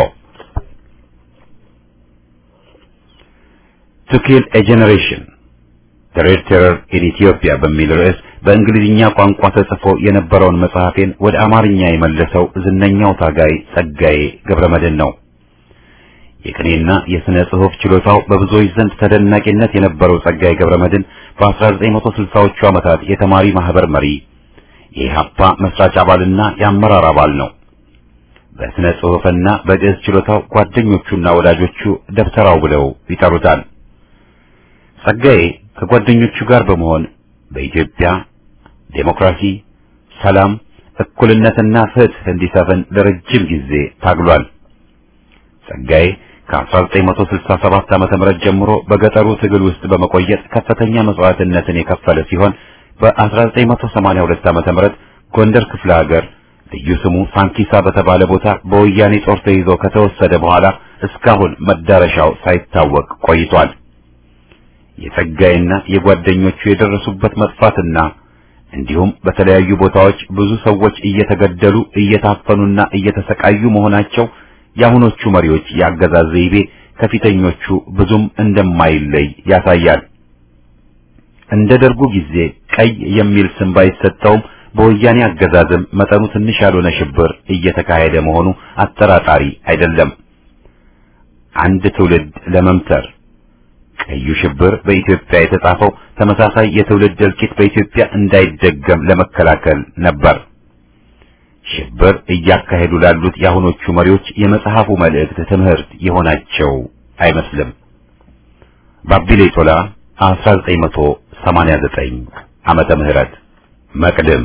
[SPEAKER 1] To Kill a Generation The Red Terror in Ethiopia በሚል ርዕስ በእንግሊዝኛ ቋንቋ ተጽፎ የነበረውን መጽሐፌን ወደ አማርኛ የመለሰው ዝነኛው ታጋይ ጸጋዬ ገብረመድህን ነው። የቅኔና የሥነ ጽሑፍ ችሎታው በብዙዎች ዘንድ ተደናቂነት የነበረው ጸጋዬ ገብረመድህን በአስራ ዘጠኝ መቶ ስልሳዎቹ ዓመታት የተማሪ ማህበር መሪ፣ የኢህአፓ መስራች አባልና የአመራር አባል ነው። በሥነ ጽሑፍና በግዕዝ ችሎታው ጓደኞቹና ወዳጆቹ ደብተራው ብለው ይጠሩታል። ጸጋዬ ከጓደኞቹ ጋር በመሆን በኢትዮጵያ ዴሞክራሲ፣ ሰላም፣ እኩልነትና ፍትህ እንዲሰፍን ለረጅም ጊዜ ታግሏል። ጸጋዬ ከአስራ ዘጠኝ መቶ ስልሳ ሰባት ዓመተ ምህረት ጀምሮ በገጠሩ ትግል ውስጥ በመቆየት ከፍተኛ መስዋዕትነትን የከፈለ ሲሆን በአስራ ዘጠኝ መቶ ሰማንያ ሁለት ዓመተ ምህረት ጎንደር ክፍለ ሀገር ልዩ ስሙ ሳንኪሳ በተባለ ቦታ በወያኔ ጦር ተይዞ ከተወሰደ በኋላ እስካሁን መዳረሻው ሳይታወቅ ቆይቷል። የጸጋዬና የጓደኞቹ የደረሱበት መጥፋትና እንዲሁም በተለያዩ ቦታዎች ብዙ ሰዎች እየተገደሉ እየታፈኑና እየተሰቃዩ መሆናቸው የአሁኖቹ መሪዎች ያገዛዝ ዘይቤ ከፊተኞቹ ብዙም እንደማይለይ ያሳያል። እንደ ደርጉ ጊዜ ቀይ የሚል ስም ባይሰጠውም በወያኔ አገዛዝም መጠኑ ትንሽ ያልሆነ ሽብር እየተካሄደ መሆኑ አጠራጣሪ አይደለም። አንድ ትውልድ ለመምተር ቀዩ ሽብር በኢትዮጵያ የተጻፈው ተመሳሳይ የትውልድ እልቂት በኢትዮጵያ እንዳይደገም ለመከላከል ነበር። ሽብር እያካሄዱ ላሉት የአሁኖቹ መሪዎች የመጽሐፉ መልእክት ትምህርት የሆናቸው አይመስልም። ባቢሌ ቶላ አስራ ዘጠኝ መቶ ሰማንያ ዘጠኝ ዓመተ ምህረት መቅድም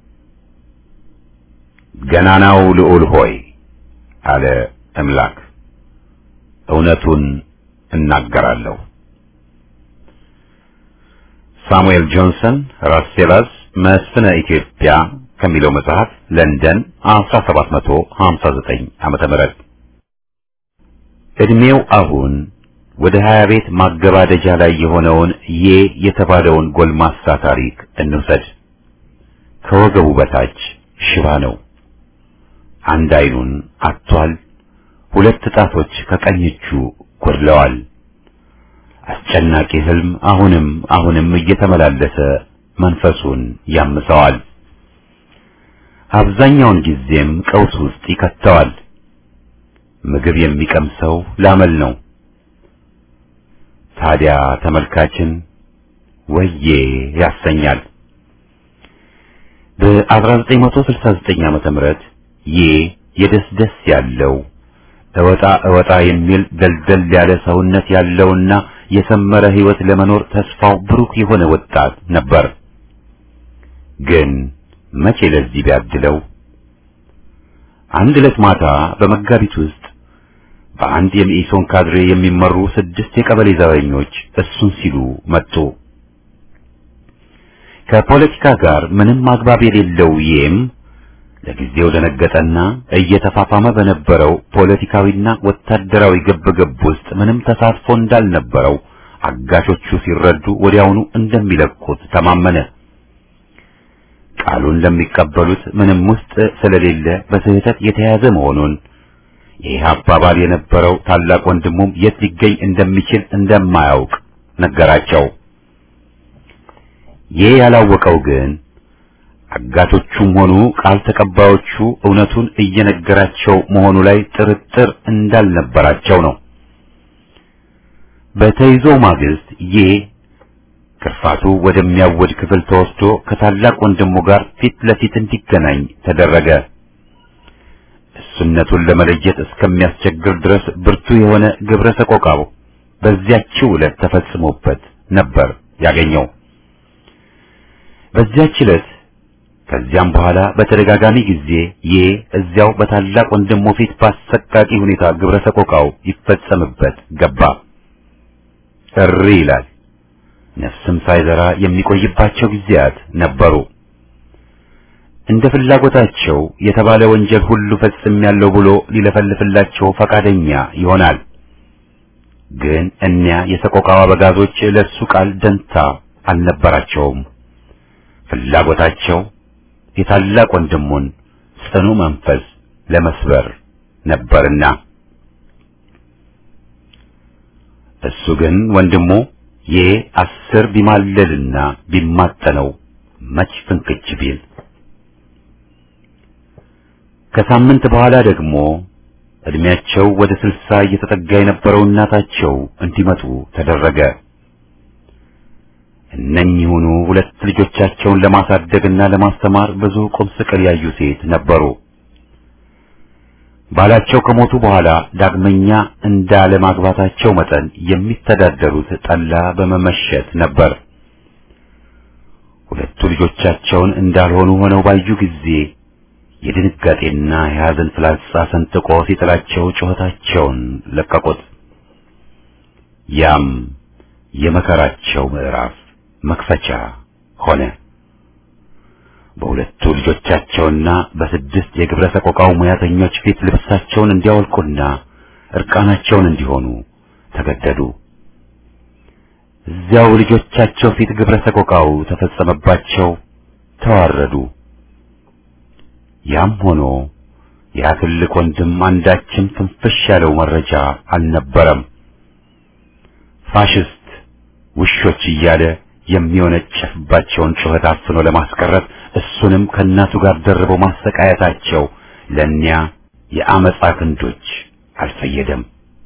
[SPEAKER 1] ገናናው ልዑል ሆይ አለ አምላክ፣ እውነቱን እናገራለሁ። ሳሙኤል ጆንሰን ራስሴላስ መስፍነ ኢትዮጵያ ከሚለው መጽሐፍ ለንደን አስራ ሰባት መቶ ሀምሳ ዘጠኝ ዓመተ ምህረት። እድሜው አሁን ወደ ሀያ ቤት ማገባደጃ ላይ የሆነውን የ የተባለውን ጎልማሳ ታሪክ እንውሰድ። ከወገቡ በታች ሽባ ነው። አንድ አይኑን አጥቷል። ሁለት ጣቶች ከቀኝ እጁ ጎድለዋል። አስጨናቂ ህልም አሁንም አሁንም እየተመላለሰ መንፈሱን ያምሰዋል። አብዛኛውን ጊዜም ቀውስ ውስጥ ይከተዋል። ምግብ የሚቀምሰው ላመል ነው። ታዲያ ተመልካችን ወዬ ያሰኛል። በ1969 ዓመተ ምህረት የ የደስደስ ያለው እወጣ እወጣ የሚል ደልደል ያለ ሰውነት ያለውና የሰመረ ህይወት ለመኖር ተስፋው ብሩክ የሆነ ወጣት ነበር። ግን መቼ ለዚህ ቢያድለው አንድ ዕለት ማታ በመጋቢት ውስጥ በአንድ የመኢሶን ካድሬ የሚመሩ ስድስት የቀበሌ ዘበኞች እሱን ሲሉ መጡ። ከፖለቲካ ጋር ምንም ማግባብ የሌለው ይም ለጊዜው ደነገጠና እየተፋፋመ በነበረው ፖለቲካዊና ወታደራዊ ግብግብ ውስጥ ምንም ተሳትፎ እንዳልነበረው አጋቾቹ ሲረዱ ወዲያውኑ እንደሚለቁት ተማመነ። ቃሉን ለሚቀበሉት ምንም ውስጥ ስለሌለ በስህተት የተያዘ መሆኑን ይህ አባባል የነበረው ታላቅ ወንድሙም የት ሊገኝ እንደሚችል እንደማያውቅ ነገራቸው። ይህ ያላወቀው ግን አጋቶቹም ሆኑ ቃል ተቀባዮቹ እውነቱን እየነገራቸው መሆኑ ላይ ጥርጥር እንዳልነበራቸው ነው። በተይዞ ማግስት ይህ ክርፋቱ ወደሚያወድ ክፍል ተወስዶ ከታላቅ ወንድሙ ጋር ፊት ለፊት እንዲገናኝ ተደረገ። እሱነቱን ለመለየት እስከሚያስቸግር ድረስ ብርቱ የሆነ ግብረ ሰቆቃው በዚያችው ዕለት ተፈጽሞበት ነበር ያገኘው። በዚያች ዕለት ከዚያም በኋላ በተደጋጋሚ ጊዜ የ እዚያው በታላቅ ወንድሙ ፊት ባሰቃቂ ሁኔታ ግብረ ሰቆቃው ይፈጸምበት ገባ። እሪ ይላል። ነፍስም ሳይዘራ የሚቆይባቸው ጊዜያት ነበሩ። እንደ ፍላጎታቸው የተባለ ወንጀል ሁሉ ፈጽሜያለሁ ብሎ ሊለፈልፍላቸው ፈቃደኛ ይሆናል። ግን እኒያ የሰቆቃው አበጋዞች ለሱ ቃል ደንታ አልነበራቸውም። ፍላጎታቸው የታላቅ ወንድሙን ጽኑ መንፈስ ለመስበር ነበርና እሱ ግን ወንድሙ የአስር ቢማለልና ቢማጠነው መች ፍንክች ቢል ከሳምንት በኋላ ደግሞ እድሜያቸው ወደ ስልሳ እየተጠጋ የነበረው እናታቸው እንዲመጡ ተደረገ። እነኚሁኑ ሁለት ልጆቻቸውን ለማሳደግና ለማስተማር ብዙ ቁም ስቅል ያዩ ሴት ነበሩ። ባላቸው ከሞቱ በኋላ ዳግመኛ እንዳለ ማግባታቸው መጠን የሚተዳደሩት ጠላ በመመሸት ነበር። ሁለቱ ልጆቻቸውን እንዳልሆኑ ሆነው ባዩ ጊዜ የድንጋጤና የሐዘን ፍላጻ ሰንጥቆ ሲጥላቸው ጩኸታቸውን ለቀቁት። ያም የመከራቸው ምዕራፍ መክፈቻ ሆነ። በሁለቱ ልጆቻቸውና በስድስት የግብረ ሰቆቃው ሙያተኞች ፊት ልብሳቸውን እንዲያወልቁና እርቃናቸውን እንዲሆኑ ተገደዱ። እዚያው ልጆቻቸው ፊት ግብረ ሰቆቃው ተፈጸመባቸው፣ ተዋረዱ። ያም ሆኖ ያ ትልቅ ወንድም አንዳችም ትንፍሽ ያለው መረጃ አልነበረም። ፋሽስት ውሾች እያለ የሚወነጨፍባቸውን ጩኸት አፍኖ ለማስቀረት እሱንም ከእናቱ ጋር ደርበው ማሰቃየታቸው ለእኒያ የአመፃ ክንዶች አልፈየደም።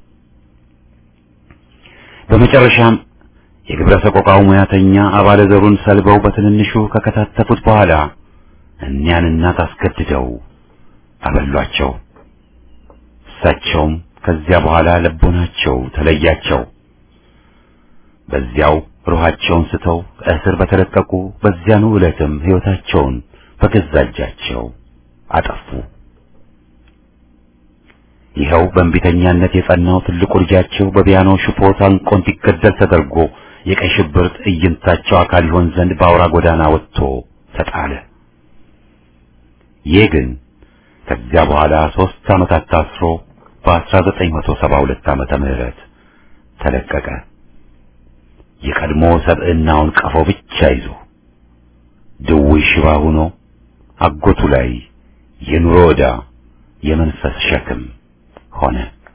[SPEAKER 1] በመጨረሻም የግብረ ሰቆቃው ሙያተኛ አባለ ዘሩን ሰልበው በትንንሹ ከከታተፉት በኋላ እኒያን እናት አስገድደው አበሏቸው። እሳቸውም ከዚያ በኋላ ልቦናቸው ተለያቸው። በዚያው ሩሃቸውን ስተው ከእስር በተለቀቁ በዚያኑ ዕለትም ሕይወታቸውን በገዛ እጃቸው አጠፉ። ይኸው በእንቢተኛነት የጸናው ትልቁ ልጃቸው በፒያኖ ሽቦ ታንቆ እንዲገደል ተደርጎ የቀይ ሽብር ትዕይንታቸው አካል ይሆን ዘንድ በአውራ ጎዳና ወጥቶ ተጣለ። ይህ ግን ከዚያ በኋላ ሦስት ዓመታት ታስሮ በአስራ ዘጠኝ መቶ ሰባ ሁለት ዓመተ ምህረት ተለቀቀ። የቀድሞ ሰብዕናውን ቀፎ ብቻ ይዞ ድውይ ሽባ ሆኖ አጎቱ ላይ የኑሮ ዕዳ የመንፈስ ሸክም ሆነ።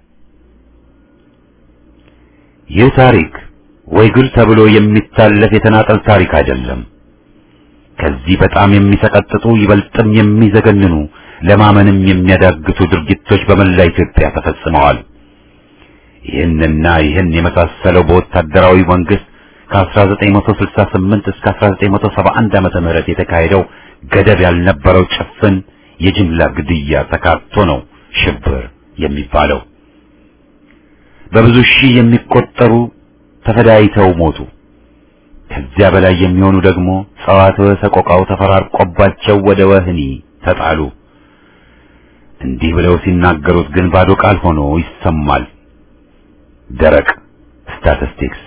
[SPEAKER 1] ይህ ታሪክ ወይ ጉድ ተብሎ የሚታለፍ የተናጠል ታሪክ አይደለም። ከዚህ በጣም የሚሰቀጥጡ ይበልጥም የሚዘገንኑ ለማመንም የሚያዳግቱ ድርጊቶች በመላ ኢትዮጵያ ተፈጽመዋል። ይህንና ይህን የመሳሰለው በወታደራዊ መንግስት ከ1968 እስከ አስራ ዘጠኝ መቶ ሰባ አንድ ዓመተ ምህረት የተካሄደው ገደብ ያልነበረው ጭፍን የጅምላ ግድያ ተካቶ ነው ሽብር የሚባለው። በብዙ ሺህ የሚቆጠሩ ተፈዳይተው ሞቱ። ከዚያ በላይ የሚሆኑ ደግሞ ጸዋትወ ሰቆቃው ተፈራርቆባቸው ወደ ወህኒ ተጣሉ። እንዲህ ብለው ሲናገሩት ግን ባዶ ቃል ሆኖ ይሰማል። ደረቅ ስታቲስቲክስ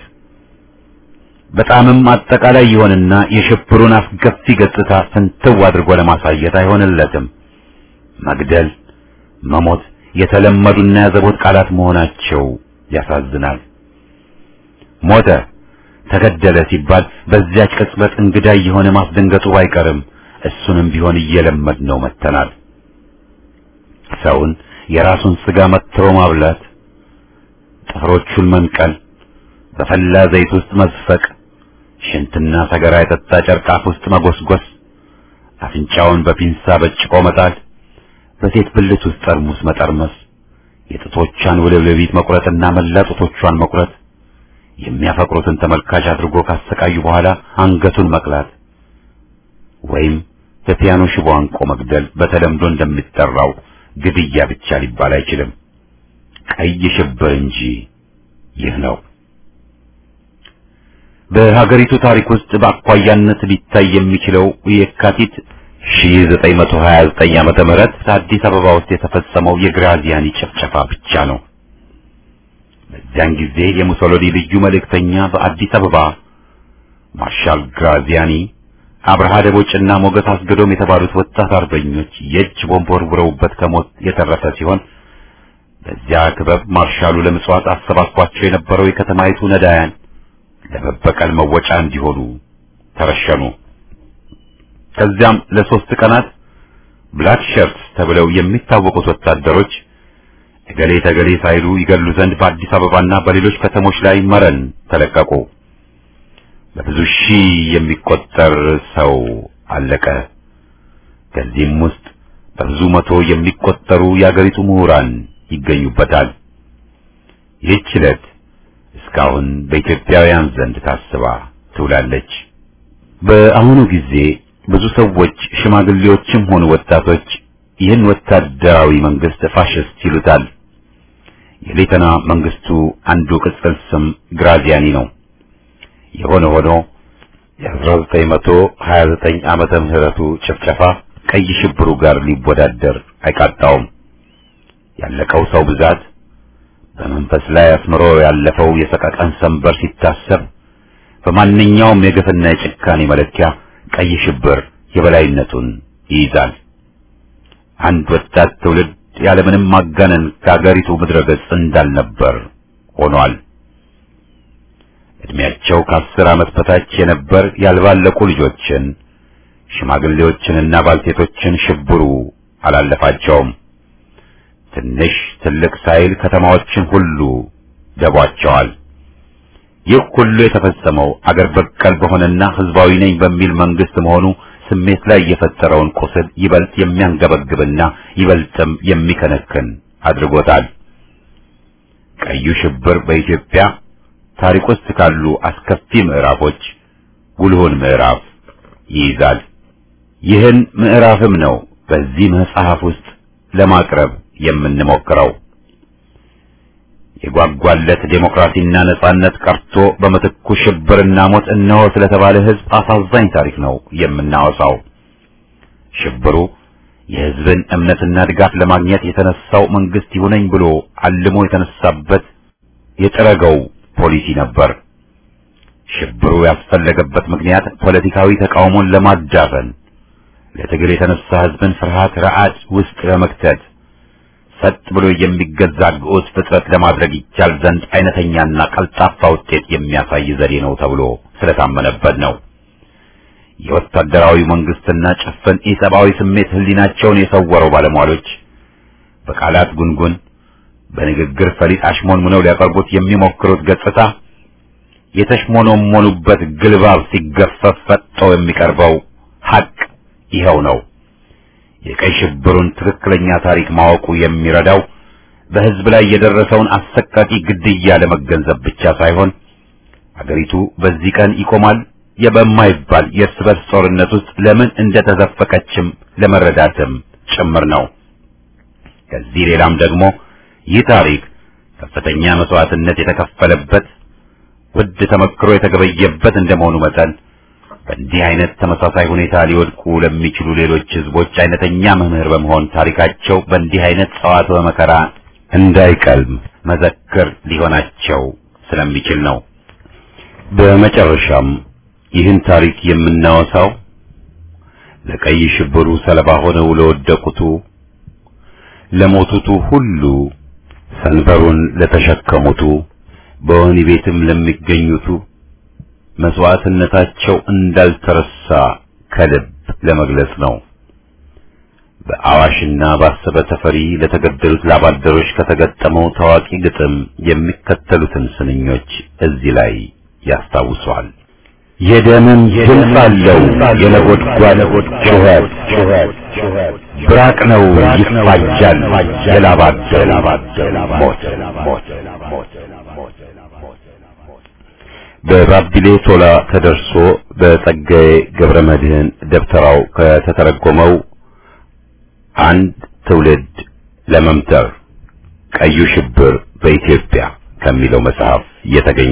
[SPEAKER 1] በጣምም አጠቃላይ ይሆንና የሽብሩን አስከፊ ገጽታ ፍንትው አድርጎ ለማሳየት አይሆንለትም። መግደል፣ መሞት የተለመዱና ያዘቦት ቃላት መሆናቸው ያሳዝናል። ሞተ፣ ተገደለ ሲባል በዚያች ቅጽበት እንግዳ የሆነ ማስደንገጡ ባይቀርም እሱንም ቢሆን እየለመድነው መጥተናል። ሰውን የራሱን ስጋ መትሮ ማብላት፣ ጥፍሮቹን መንቀል፣ በፈላ ዘይት ውስጥ መዝፈቅ፣ ሽንትና ሰገራ የጠጣ ጨርቃፍ ውስጥ መጎስጎስ፣ አፍንጫውን በፒንሳ በጭቆ መጣል፣ በሴት ብልት ውስጥ ጠርሙስ መጠርመስ፣ የጥቶቿን ውልብልቢት መቁረጥና መላ ጡቶቿን መቁረጥ፣ የሚያፈቅሩትን ተመልካች አድርጎ ካሰቃዩ በኋላ አንገቱን መቅላት ወይም በፒያኖ ሽቦ አንቆ መግደል በተለምዶ እንደሚጠራው ግድያ ብቻ ሊባል አይችልም። ቀይ ሽብር እንጂ ይህ ነው። በሀገሪቱ ታሪክ ውስጥ በአኳያነት ሊታይ የሚችለው የካቲት ሺህ ዘጠኝ መቶ ሀያ ዘጠኝ ዓመተ ምህረት አዲስ አበባ ውስጥ የተፈጸመው የግራዚያኒ ጭፍጨፋ ብቻ ነው። በዚያን ጊዜ የሙሶሎኒ ልዩ መልእክተኛ በአዲስ አበባ ማርሻል ግራዚያኒ፣ አብርሃ ደቦጭና ሞገስ አስገዶም የተባሉት ወጣት አርበኞች የእጅ ቦምብ ወርውረውበት ከሞት የተረፈ ሲሆን በዚያ ክበብ ማርሻሉ ለምጽዋት አሰባስቧቸው የነበረው የከተማይቱ ነዳያን ለመበቀል መወጫ እንዲሆኑ ተረሸኑ። ከዚያም ለሶስት ቀናት ብላክ ሸርትስ ተብለው የሚታወቁት ወታደሮች እገሌ ተገሌ ሳይሉ ይገሉ ዘንድ በአዲስ አበባና በሌሎች ከተሞች ላይ መረን ተለቀቁ። በብዙ ሺህ የሚቆጠር ሰው አለቀ። ከዚህም ውስጥ በብዙ መቶ የሚቆጠሩ የአገሪቱ ምሁራን ይገኙበታል። ይህች ዕለት እስካሁን በኢትዮጵያውያን ዘንድ ታስባ ትውላለች። በአሁኑ ጊዜ ብዙ ሰዎች ሽማግሌዎችም ሆኑ ወጣቶች ይህን ወታደራዊ መንግስት ፋሽስት ይሉታል። የሌተና መንግስቱ አንዱ ቅጽል ስም ግራዚያኒ ነው። የሆነ ሆኖ የአስራ ዘጠኝ መቶ ሀያ ዘጠኝ ዓመተ ምህረቱ ጭፍጨፋ ቀይ ሽብሩ ጋር ሊወዳደር አይቃጣውም። ያለቀው ሰው ብዛት፣ በመንፈስ ላይ አስምሮ ያለፈው የሰቀቀን ሰንበር ሲታሰብ በማንኛውም የግፍና የጭካኔ መለኪያ ቀይ ሽብር የበላይነቱን ይይዛል። አንድ ወጣት ትውልድ ያለምንም ማጋነን ከአገሪቱ ምድረ ገጽ እንዳልነበር ሆኗል። እድሜያቸው ከአስር ዓመት በታች የነበር ያልባለቁ ልጆችን፣ ሽማግሌዎችንና ባልቴቶችን ሽብሩ አላለፋቸውም። ትንሽ ትልቅ ሳይል ከተማዎችን ሁሉ ደቧቸዋል። ይህ ሁሉ የተፈጸመው አገር በቀል በሆነና ህዝባዊ ነኝ በሚል መንግስት መሆኑ ስሜት ላይ የፈጠረውን ቁስል ይበልጥ የሚያንገበግብና ይበልጥም የሚከነክን አድርጎታል። ቀዩ ሽብር በኢትዮጵያ ታሪክ ውስጥ ካሉ አስከፊ ምዕራፎች ጉልሁን ምዕራፍ ይይዛል። ይህን ምዕራፍም ነው በዚህ መጽሐፍ ውስጥ ለማቅረብ የምንሞክረው። የጓጓለት ዴሞክራሲና ነጻነት ቀርቶ በመትኩ ሽብርና ሞት እነሆ ስለተባለ ህዝብ አሳዛኝ ታሪክ ነው የምናወሳው። ሽብሩ የህዝብን እምነትና ድጋፍ ለማግኘት የተነሳው መንግስት ይሁነኝ ብሎ አልሞ የተነሳበት የጠረገው ፖሊሲ ነበር። ሽብሩ ያስፈለገበት ምክንያት ፖለቲካዊ ተቃውሞን ለማዳፈን፣ ለትግል የተነሳ ህዝብን ፍርሃት ረዓድ ውስጥ ለመክተት፣ ሰጥ ብሎ የሚገዛ ግዑዝ ፍጥረት ለማድረግ ይቻል ዘንድ አይነተኛና ቀልጣፋ ውጤት የሚያሳይ ዘዴ ነው ተብሎ ስለታመነበት ነው። የወታደራዊ መንግስትና ጭፍን ኢሰብአዊ ስሜት ህሊናቸውን የሰወረው ባለሟሎች በቃላት ጉንጉን በንግግር ፈሊጥ አሽሞንሙነው ሊያቀርቡት የሚሞክሩት ገጽታ የተሽሞኖሞኑበት ግልባብ ሲገፈፍ ፈጥጦ የሚቀርበው ሐቅ ይኸው ነው። የቀይ ሽብሩን ትክክለኛ ታሪክ ማወቁ የሚረዳው በሕዝብ ላይ የደረሰውን አሰቃቂ ግድያ ለመገንዘብ ብቻ ሳይሆን አገሪቱ በዚህ ቀን ይቆማል የበማይባል የእርስ በርስ ጦርነት ውስጥ ለምን እንደተዘፈቀችም ለመረዳትም ጭምር ነው። ከዚህ ሌላም ደግሞ ይህ ታሪክ ከፍተኛ መስዋዕትነት የተከፈለበት ውድ ተመክሮ የተገበየበት እንደመሆኑ መጠን በእንዲህ አይነት ተመሳሳይ ሁኔታ ሊወድቁ ለሚችሉ ሌሎች ህዝቦች አይነተኛ መምህር በመሆን ታሪካቸው በእንዲህ አይነት ጸዋት በመከራ እንዳይቀልም መዘክር ሊሆናቸው ስለሚችል ነው። በመጨረሻም ይህን ታሪክ የምናወሳው ለቀይ ሽብሩ ሰለባ ሆነው ለወደቁቱ ለሞቱቱ ሁሉ ሰንበሩን ለተሸከሙቱ በወህኒ ቤትም ለሚገኙቱ መስዋዕትነታቸው እንዳልተረሳ ከልብ ለመግለጽ ነው። በአዋሽና ባሰበ ተፈሪ ለተገደሉት ላባደሮች ከተገጠመው ታዋቂ ግጥም የሚከተሉትን ስንኞች እዚህ ላይ ያስታውሷል። የደምም ድምፅ አለው የነጎድጓድ ጩኸት ብራቅ ነው ይፋጃል የላባደር ሞት። በባቢሌ ቶላ ተደርሶ በጸጋዬ ገብረ መድኅን ደብተራው ከተተረጎመው አንድ ትውልድ ለመምተር ቀዩ ሽብር በኢትዮጵያ ከሚለው መጽሐፍ የተገኘ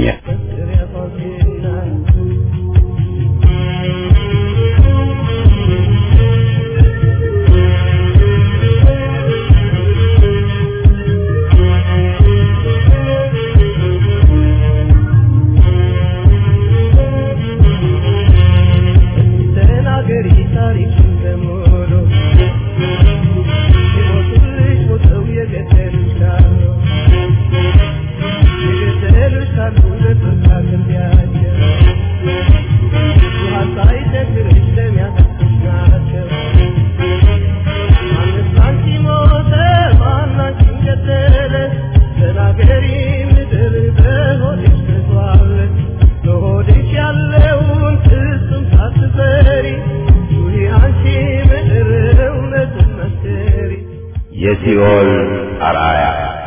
[SPEAKER 1] የሲኦል አርአያ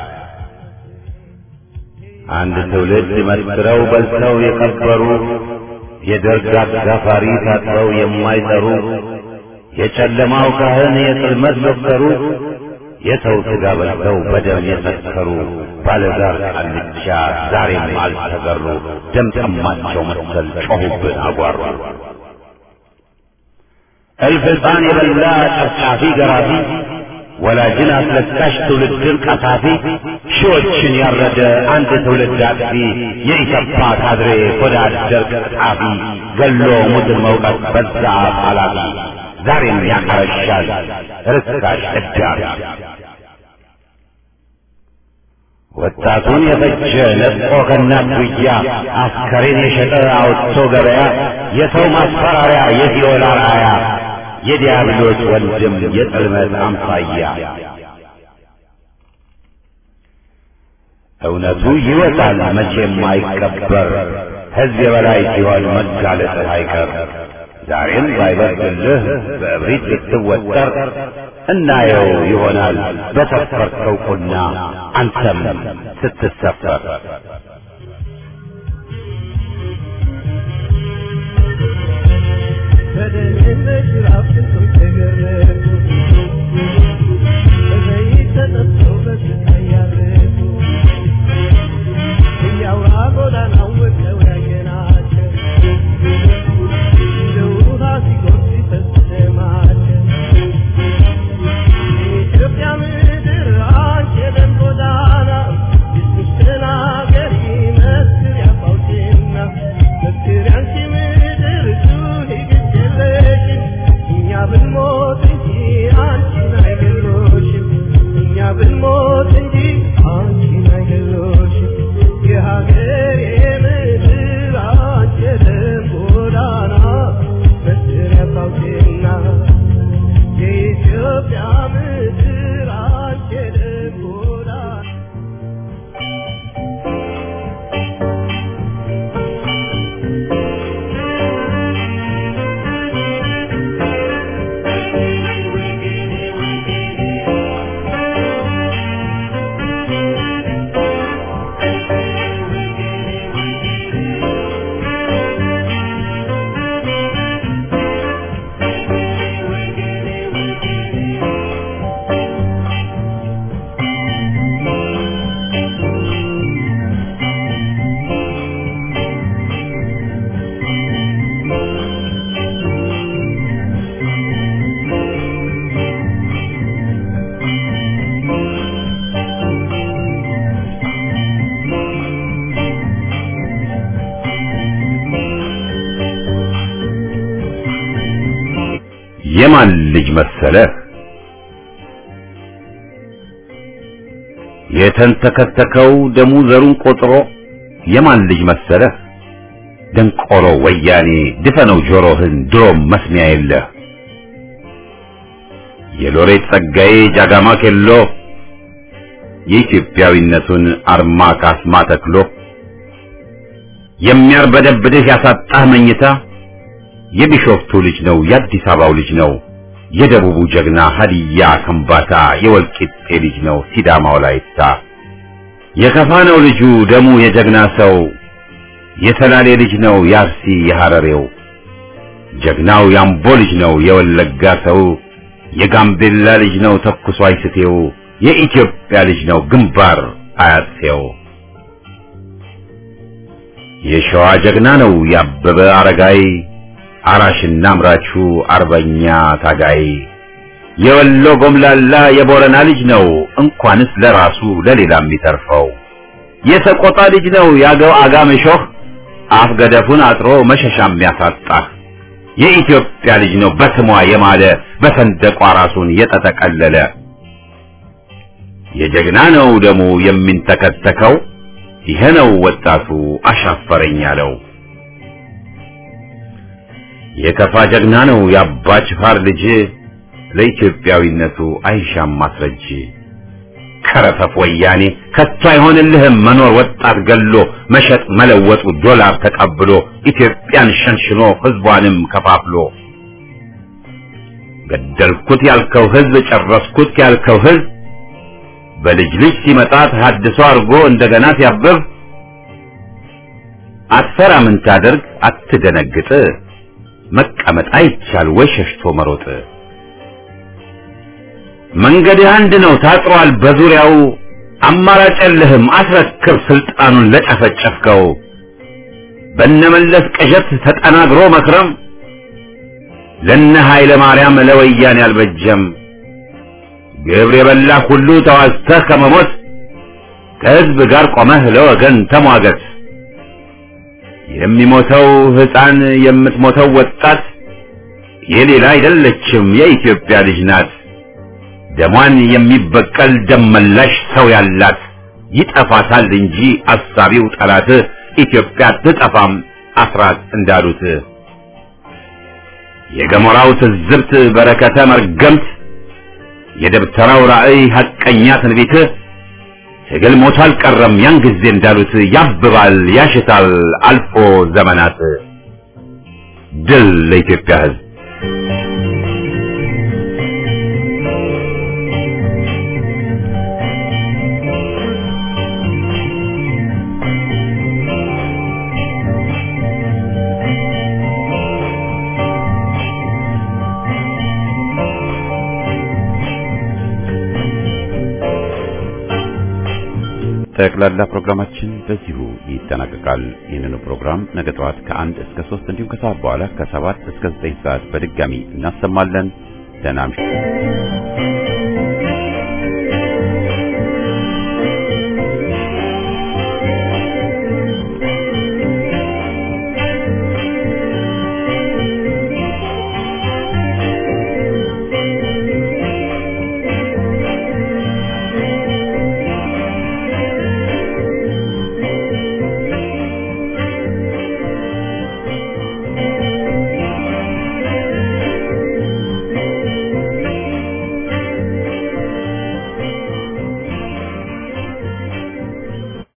[SPEAKER 1] አንድ ትውልድ መስክረው በልተው የከበሩ የደርግ አጋፋሪ ታጥረው የማይጠሩ የጨለማው ካህን የጽልመት ዶክተሩ የሰው ሥጋ በልተው በደም የሰከሩ ባለዛር ቃልቻ ዛሬም አልተገሩ ደም ጠማቸው መሰል ጮኹብን አጓሩ። እልፍ ሕፃን የበላ ጨፍጫፊ ገራፊ ወላጅን አስለቃሽ ትውልድን ቀሳፊ ሺዎችን ያረደ አንድ ትውልድ አጥፊ የኢሰፓ ካድሬ ወዳደር ቀጣፊ ገሎ ሙትን መውቀት በዛ ኃላፊ ዛሬም ያቀረሻል ርካሽ እዳፊ ወጣቱን የፈጀ ነጥቆ ከእናት ጉያ አስከሬን የሸጠ አውጥቶ ገበያ የሰው ማስፈራሪያ የሲኦል አርአያ የዲያብሎስ ወንድም የጽልመት አምሳያ እውነቱ ይወጣል መቼም አይቀበር ሕዝብ የበላይ ሲሆን መጋለጥህ አይቀር። ዛሬም ባይበርድልህ በእብሪት ስትወጠር እናየው ይሆናል በሰፈርከው ቁና አንተም ስትሰፈር።
[SPEAKER 3] በደህንነት ራፍን ተገረፉ በዘይት ተጠብሰው በስቃይ ያረፉ እያውራ ጎዳናው ወጥተው ያየናቸው እንደ ውሃ ሲጎርፍ ሲፈስ ደማቸው የኢትዮጵያ ምድር አንቺ የደም ጎዳና ኢየሱስ ተናገሪ መስክር ያፋውሽና መስክር ያንቺ ምድር እኛ ብንሞት እንጂ አንቺን አይገድሉሽም እኛ ብንሞት
[SPEAKER 1] የማን ልጅ መሰለህ የተንተከተከው ደሙ ዘሩን ቆጥሮ የማን ልጅ መሰለህ ደንቆሮ ወያኔ ድፈነው ጆሮህን ድሮም መስሚያ የለህ የሎሬት ጸጋዬ ጃጋማ ኬሎ የኢትዮጵያዊነቱን አርማ ካስማ ተክሎ የሚያርበደብድህ ያሳጣህ መኝታ የቢሾፍቱ ልጅ ነው የአዲስ አበባው ልጅ ነው የደቡቡ ጀግና ሀዲያ ከምባታ የወልቂጤ ልጅ ነው ሲዳማው ላይታ የከፋ ነው ልጁ ደሙ የጀግና ሰው የሰላሌ ልጅ ነው ያርሲ የሐረሬው ጀግናው ያምቦ ልጅ ነው የወለጋ ሰው የጋምቤላ ልጅ ነው ተኩሶ አይስቴው የኢትዮጵያ ልጅ ነው ግንባር አያሴው የሸዋ ጀግና ነው ያበበ አረጋይ አራሽና አምራቹ አርበኛ ታጋይ የወሎ ጎምላላ የቦረና ልጅ ነው እንኳንስ ለራሱ ለሌላም የሚተርፈው የሰቆጣ ልጅ ነው ያገው አጋመሾህ አፍ ገደፉን አጥሮ መሸሻም ያሳጣ የኢትዮጵያ ልጅ ነው በስሟ የማለ በሰንደቋ ራሱን የተጠቀለለ የጀግና ነው ደሙ የሚንተከተከው ይሄ ነው ወጣቱ አሻፈረኝ ያለው የከፋ ጀግና ነው ያባ ጅፋር ልጅ ለኢትዮጵያዊነቱ አይሻም ማስረጅ ከረፈፍ ወያኔ ከቶ አይሆንልህም መኖር ወጣት ገሎ መሸጥ መለወጡ ዶላር ተቀብሎ ኢትዮጵያን ሸንሽኖ ህዝቧንም ከፋፍሎ ገደልኩት ያልከው ህዝብ ጨረስኩት ያልከው ህዝብ በልጅ ልጅ ሲመጣ ተሐድሶ አርጎ እንደገና ሲያብብ አትፈራ ምን ታደርግ አትደነግጥ መቀመጥ አይቻል ወይ ሸሽቶ መሮጥ መንገድ አንድ ነው ታጥሯል በዙሪያው አማራጭ የለህም አስረክብ ስልጣኑን ለጨፈጨፍከው በነመለስ ቅዠት ተጠናግሮ መክረም ለነ ኃይለ ማርያም ለወያኔ ያልበጀም ግብር የበላ ሁሉ ተዋዝተህ ከመሞት ከህዝብ ጋር ቆመህ ለወገን ተሟገት የሚሞተው ህፃን የምትሞተው ወጣት የሌላ አይደለችም የኢትዮጵያ ልጅ ናት ደሟን የሚበቀል ደመላሽ ሰው ያላት ይጠፋታል እንጂ አሳቢው ጠላት ኢትዮጵያ ትጠፋም አስራት እንዳሉት የገሞራው ትዝብት በረከተ መርገምት የደብተራው ራእይ ሐቀኛ ትንቢት ትግል ሞቶ አልቀረም ያን ጊዜ እንዳሉት ያብባል ያሽታል አልፎ ዘመናት ድል ለኢትዮጵያ ሕዝብ ጠቅላላ ፕሮግራማችን በዚሁ ይጠናቀቃል። ይህንን ፕሮግራም ነገ ጠዋት ከአንድ እስከ ሶስት እንዲሁም ከሰዓት በኋላ ከሰባት እስከ ዘጠኝ ሰዓት በድጋሚ እናሰማለን። ደህና እምሹ።